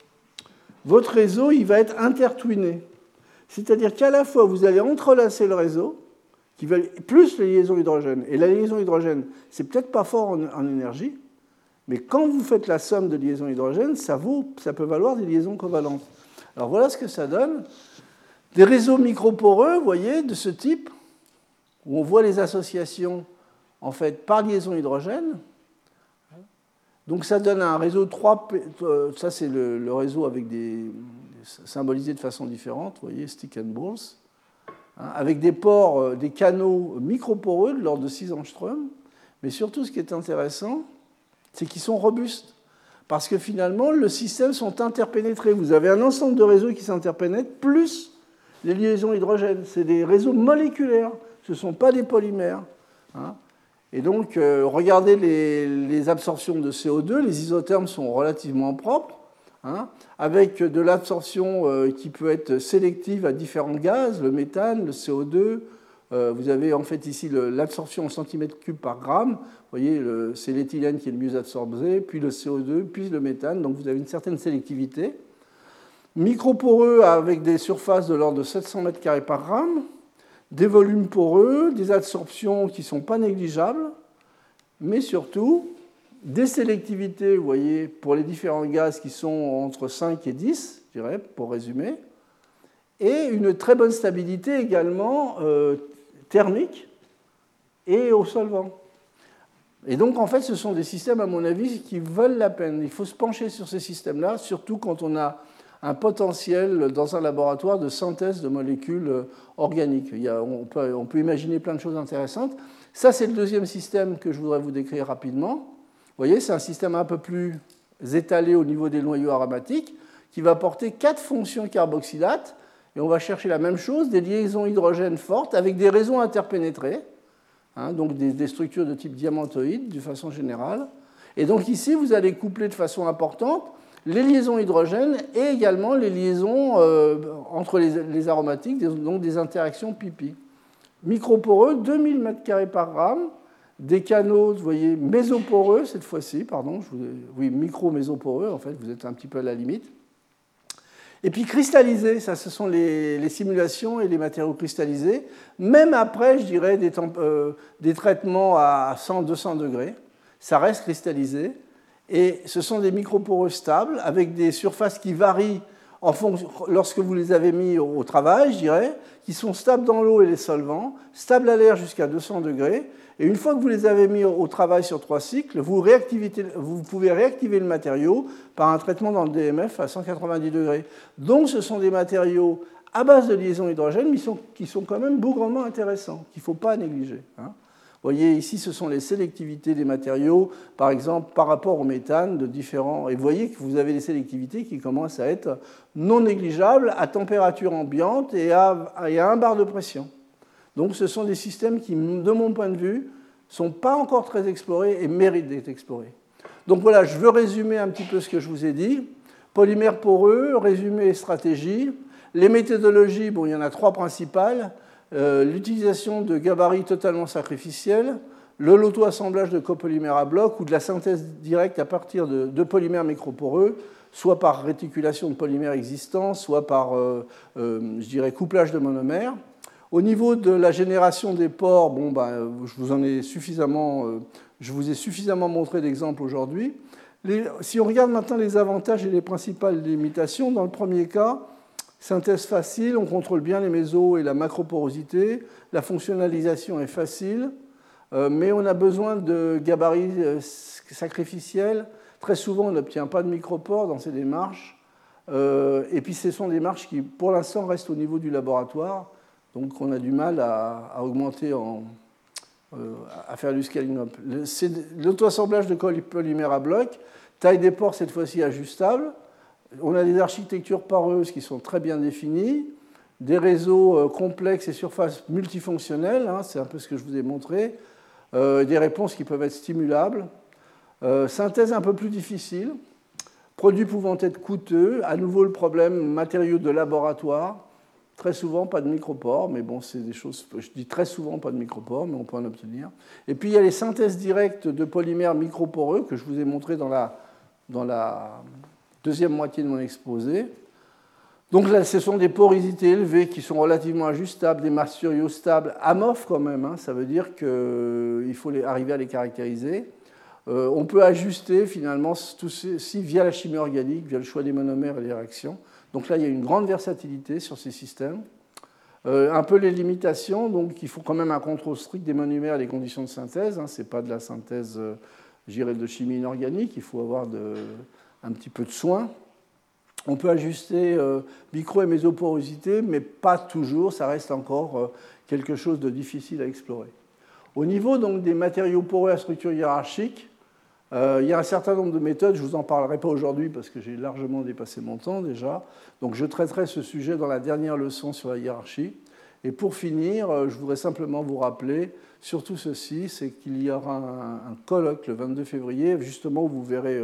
réseau, il va être intertwiné. C'est-à-dire qu'à la fois, vous allez entrelacer le réseau, qui va plus les liaisons hydrogène. Et la liaison hydrogène, c'est peut-être pas fort en énergie, mais quand vous faites la somme de liaisons hydrogène, ça peut valoir des liaisons covalentes. Alors voilà ce que ça donne. Des réseaux microporeux, vous voyez, de ce type, où on voit les associations en fait par liaison hydrogène. Donc ça donne un réseau 3P, ça c'est le réseau avec symbolisé de façon différente, vous voyez, stick and balls, hein, avec des pores, des canaux microporeux de l'ordre de 6 angstroms, mais surtout ce qui est intéressant, c'est qu'ils sont robustes, parce que finalement, le système sont interpénétrés. Vous avez un ensemble de réseaux qui s'interpénètrent, plus les liaisons hydrogènes. C'est des réseaux moléculaires, ce ne sont pas des polymères. Hein. Et donc, regardez les absorptions de CO2, les isothermes sont relativement propres, hein, avec de l'absorption qui peut être sélective à différents gaz, le méthane, le CO2. Vous avez en fait ici l'absorption en centimètres cubes par gramme. Vous voyez, c'est l'éthylène qui est le mieux absorbé, puis le CO2, puis le méthane. Donc vous avez une certaine sélectivité. Microporeux avec des surfaces de l'ordre de 700 mètres carrés par gramme, des volumes poreux, des absorptions qui ne sont pas négligeables, mais surtout des sélectivités, vous voyez, pour les différents gaz qui sont entre 5 et 10, je dirais, pour résumer, et une très bonne stabilité également thermique et au solvant. Et donc, en fait, ce sont des systèmes, à mon avis, qui valent la peine. Il faut se pencher sur ces systèmes-là, surtout quand on a un potentiel dans un laboratoire de synthèse de molécules organiques. On peut imaginer plein de choses intéressantes. Ça, c'est le deuxième système que je voudrais vous décrire rapidement. Vous voyez, c'est un système un peu plus étalé au niveau des noyaux aromatiques qui va porter 4 fonctions carboxylates. Et on va chercher la même chose, des liaisons hydrogène fortes avec des réseaux interpénétrés, donc des structures de type diamantoïde de façon générale. Et donc ici, vous allez coupler de façon importante les liaisons hydrogène et également les liaisons entre les aromatiques, donc des interactions pipi. Microporeux, 2000 m² par gramme, des canaux, vous voyez, mésoporeux cette fois-ci, pardon, oui, micro-mésoporeux, en fait, vous êtes un petit peu à la limite. Et puis cristallisés, ça ce sont les simulations et les matériaux cristallisés, même après, je dirais, des traitements à 100-200 degrés, ça reste cristallisé. Et ce sont des microporeux stables avec des surfaces qui varient en fonction, lorsque vous les avez mis au travail, je dirais, qui sont stables dans l'eau et les solvants, stables à l'air jusqu'à 200 degrés. Et une fois que vous les avez mis au travail sur 3 cycles, vous pouvez réactiver le matériau par un traitement dans le DMF à 190 degrés. Donc ce sont des matériaux à base de liaison hydrogène, mais qui sont quand même bougrement intéressants, qu'il ne faut pas négliger. Vous voyez, ici, ce sont les sélectivités des matériaux, par exemple, par rapport au méthane de différents... Et vous voyez que vous avez des sélectivités qui commencent à être non négligeables à température ambiante et à 1 bar de pression. Donc ce sont des systèmes qui, de mon point de vue, ne sont pas encore très explorés et méritent d'être explorés. Donc voilà, je veux résumer un petit peu ce que je vous ai dit. Polymères poreux, résumé et stratégie. Les méthodologies, bon, il y en a 3 principales. L'utilisation de gabarits totalement sacrificiels, le loto-assemblage de copolymères à bloc ou de la synthèse directe à partir de polymères microporeux, soit par réticulation de polymères existants, soit par, je dirais, couplage de monomères. Au niveau de la génération des pores, bon, je vous ai suffisamment montré d'exemples aujourd'hui. Si on regarde maintenant les avantages et les principales limitations, dans le premier cas, synthèse facile, on contrôle bien les mésos et la macroporosité, la fonctionnalisation est facile, mais on a besoin de gabarits sacrificiels. Très souvent, on n'obtient pas de micropores dans ces démarches. Et puis, ce sont des démarches qui, pour l'instant, restent au niveau du laboratoire. Donc, on a du mal à augmenter, à faire du scaling up. L'auto-assemblage de polymères à bloc, taille des pores cette fois-ci ajustable. On a des architectures poreuses qui sont très bien définies, des réseaux complexes et surfaces multifonctionnelles, c'est un peu ce que je vous ai montré, des réponses qui peuvent être stimulables, synthèse un peu plus difficile, produits pouvant être coûteux, à nouveau le problème matériaux de laboratoire, très souvent pas de micropores, mais bon, c'est des choses, je dis très souvent pas de micropores, mais on peut en obtenir. Et puis il y a les synthèses directes de polymères microporeux que je vous ai montré dans la deuxième moitié de mon exposé. Donc là, ce sont des porosités élevées qui sont relativement ajustables, des matériaux stables, amorphes quand même, ça veut dire qu'il faut arriver à les caractériser. On peut ajuster finalement tout ceci via la chimie organique, via le choix des monomères et des réactions. Donc là, il y a une grande versatilité sur ces systèmes. Un peu les limitations, donc il faut quand même un contrôle strict des monomères et des conditions de synthèse. Ce n'est pas de la synthèse, je dirais, de chimie inorganique, il faut avoir un petit peu de soin. On peut ajuster micro- et mésoporosité, mais pas toujours, ça reste encore quelque chose de difficile à explorer. Au niveau donc, des matériaux poreux à structure hiérarchique, il y a un certain nombre de méthodes, je ne vous en parlerai pas aujourd'hui parce que j'ai largement dépassé mon temps déjà, donc je traiterai ce sujet dans la dernière leçon sur la hiérarchie. Et pour finir, je voudrais simplement vous rappeler surtout ceci, c'est qu'il y aura un colloque le 22 février, justement où vous verrez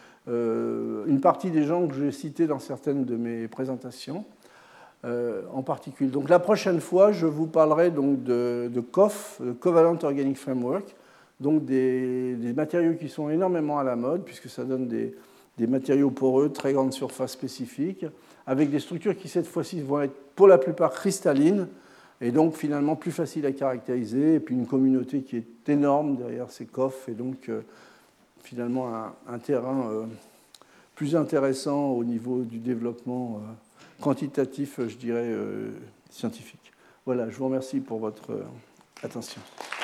une partie des gens que j'ai cités dans certaines de mes présentations, en particulier. Donc la prochaine fois, je vous parlerai donc de COF, Covalent Organic Framework, donc des matériaux qui sont énormément à la mode, puisque ça donne des matériaux poreux, très grande surface spécifique, avec des structures qui cette fois-ci vont être pour la plupart cristallines, et donc finalement plus faciles à caractériser, et puis une communauté qui est énorme derrière ces COF, et donc finalement un terrain plus intéressant au niveau du développement quantitatif, je dirais, scientifique. Voilà, je vous remercie pour votre attention.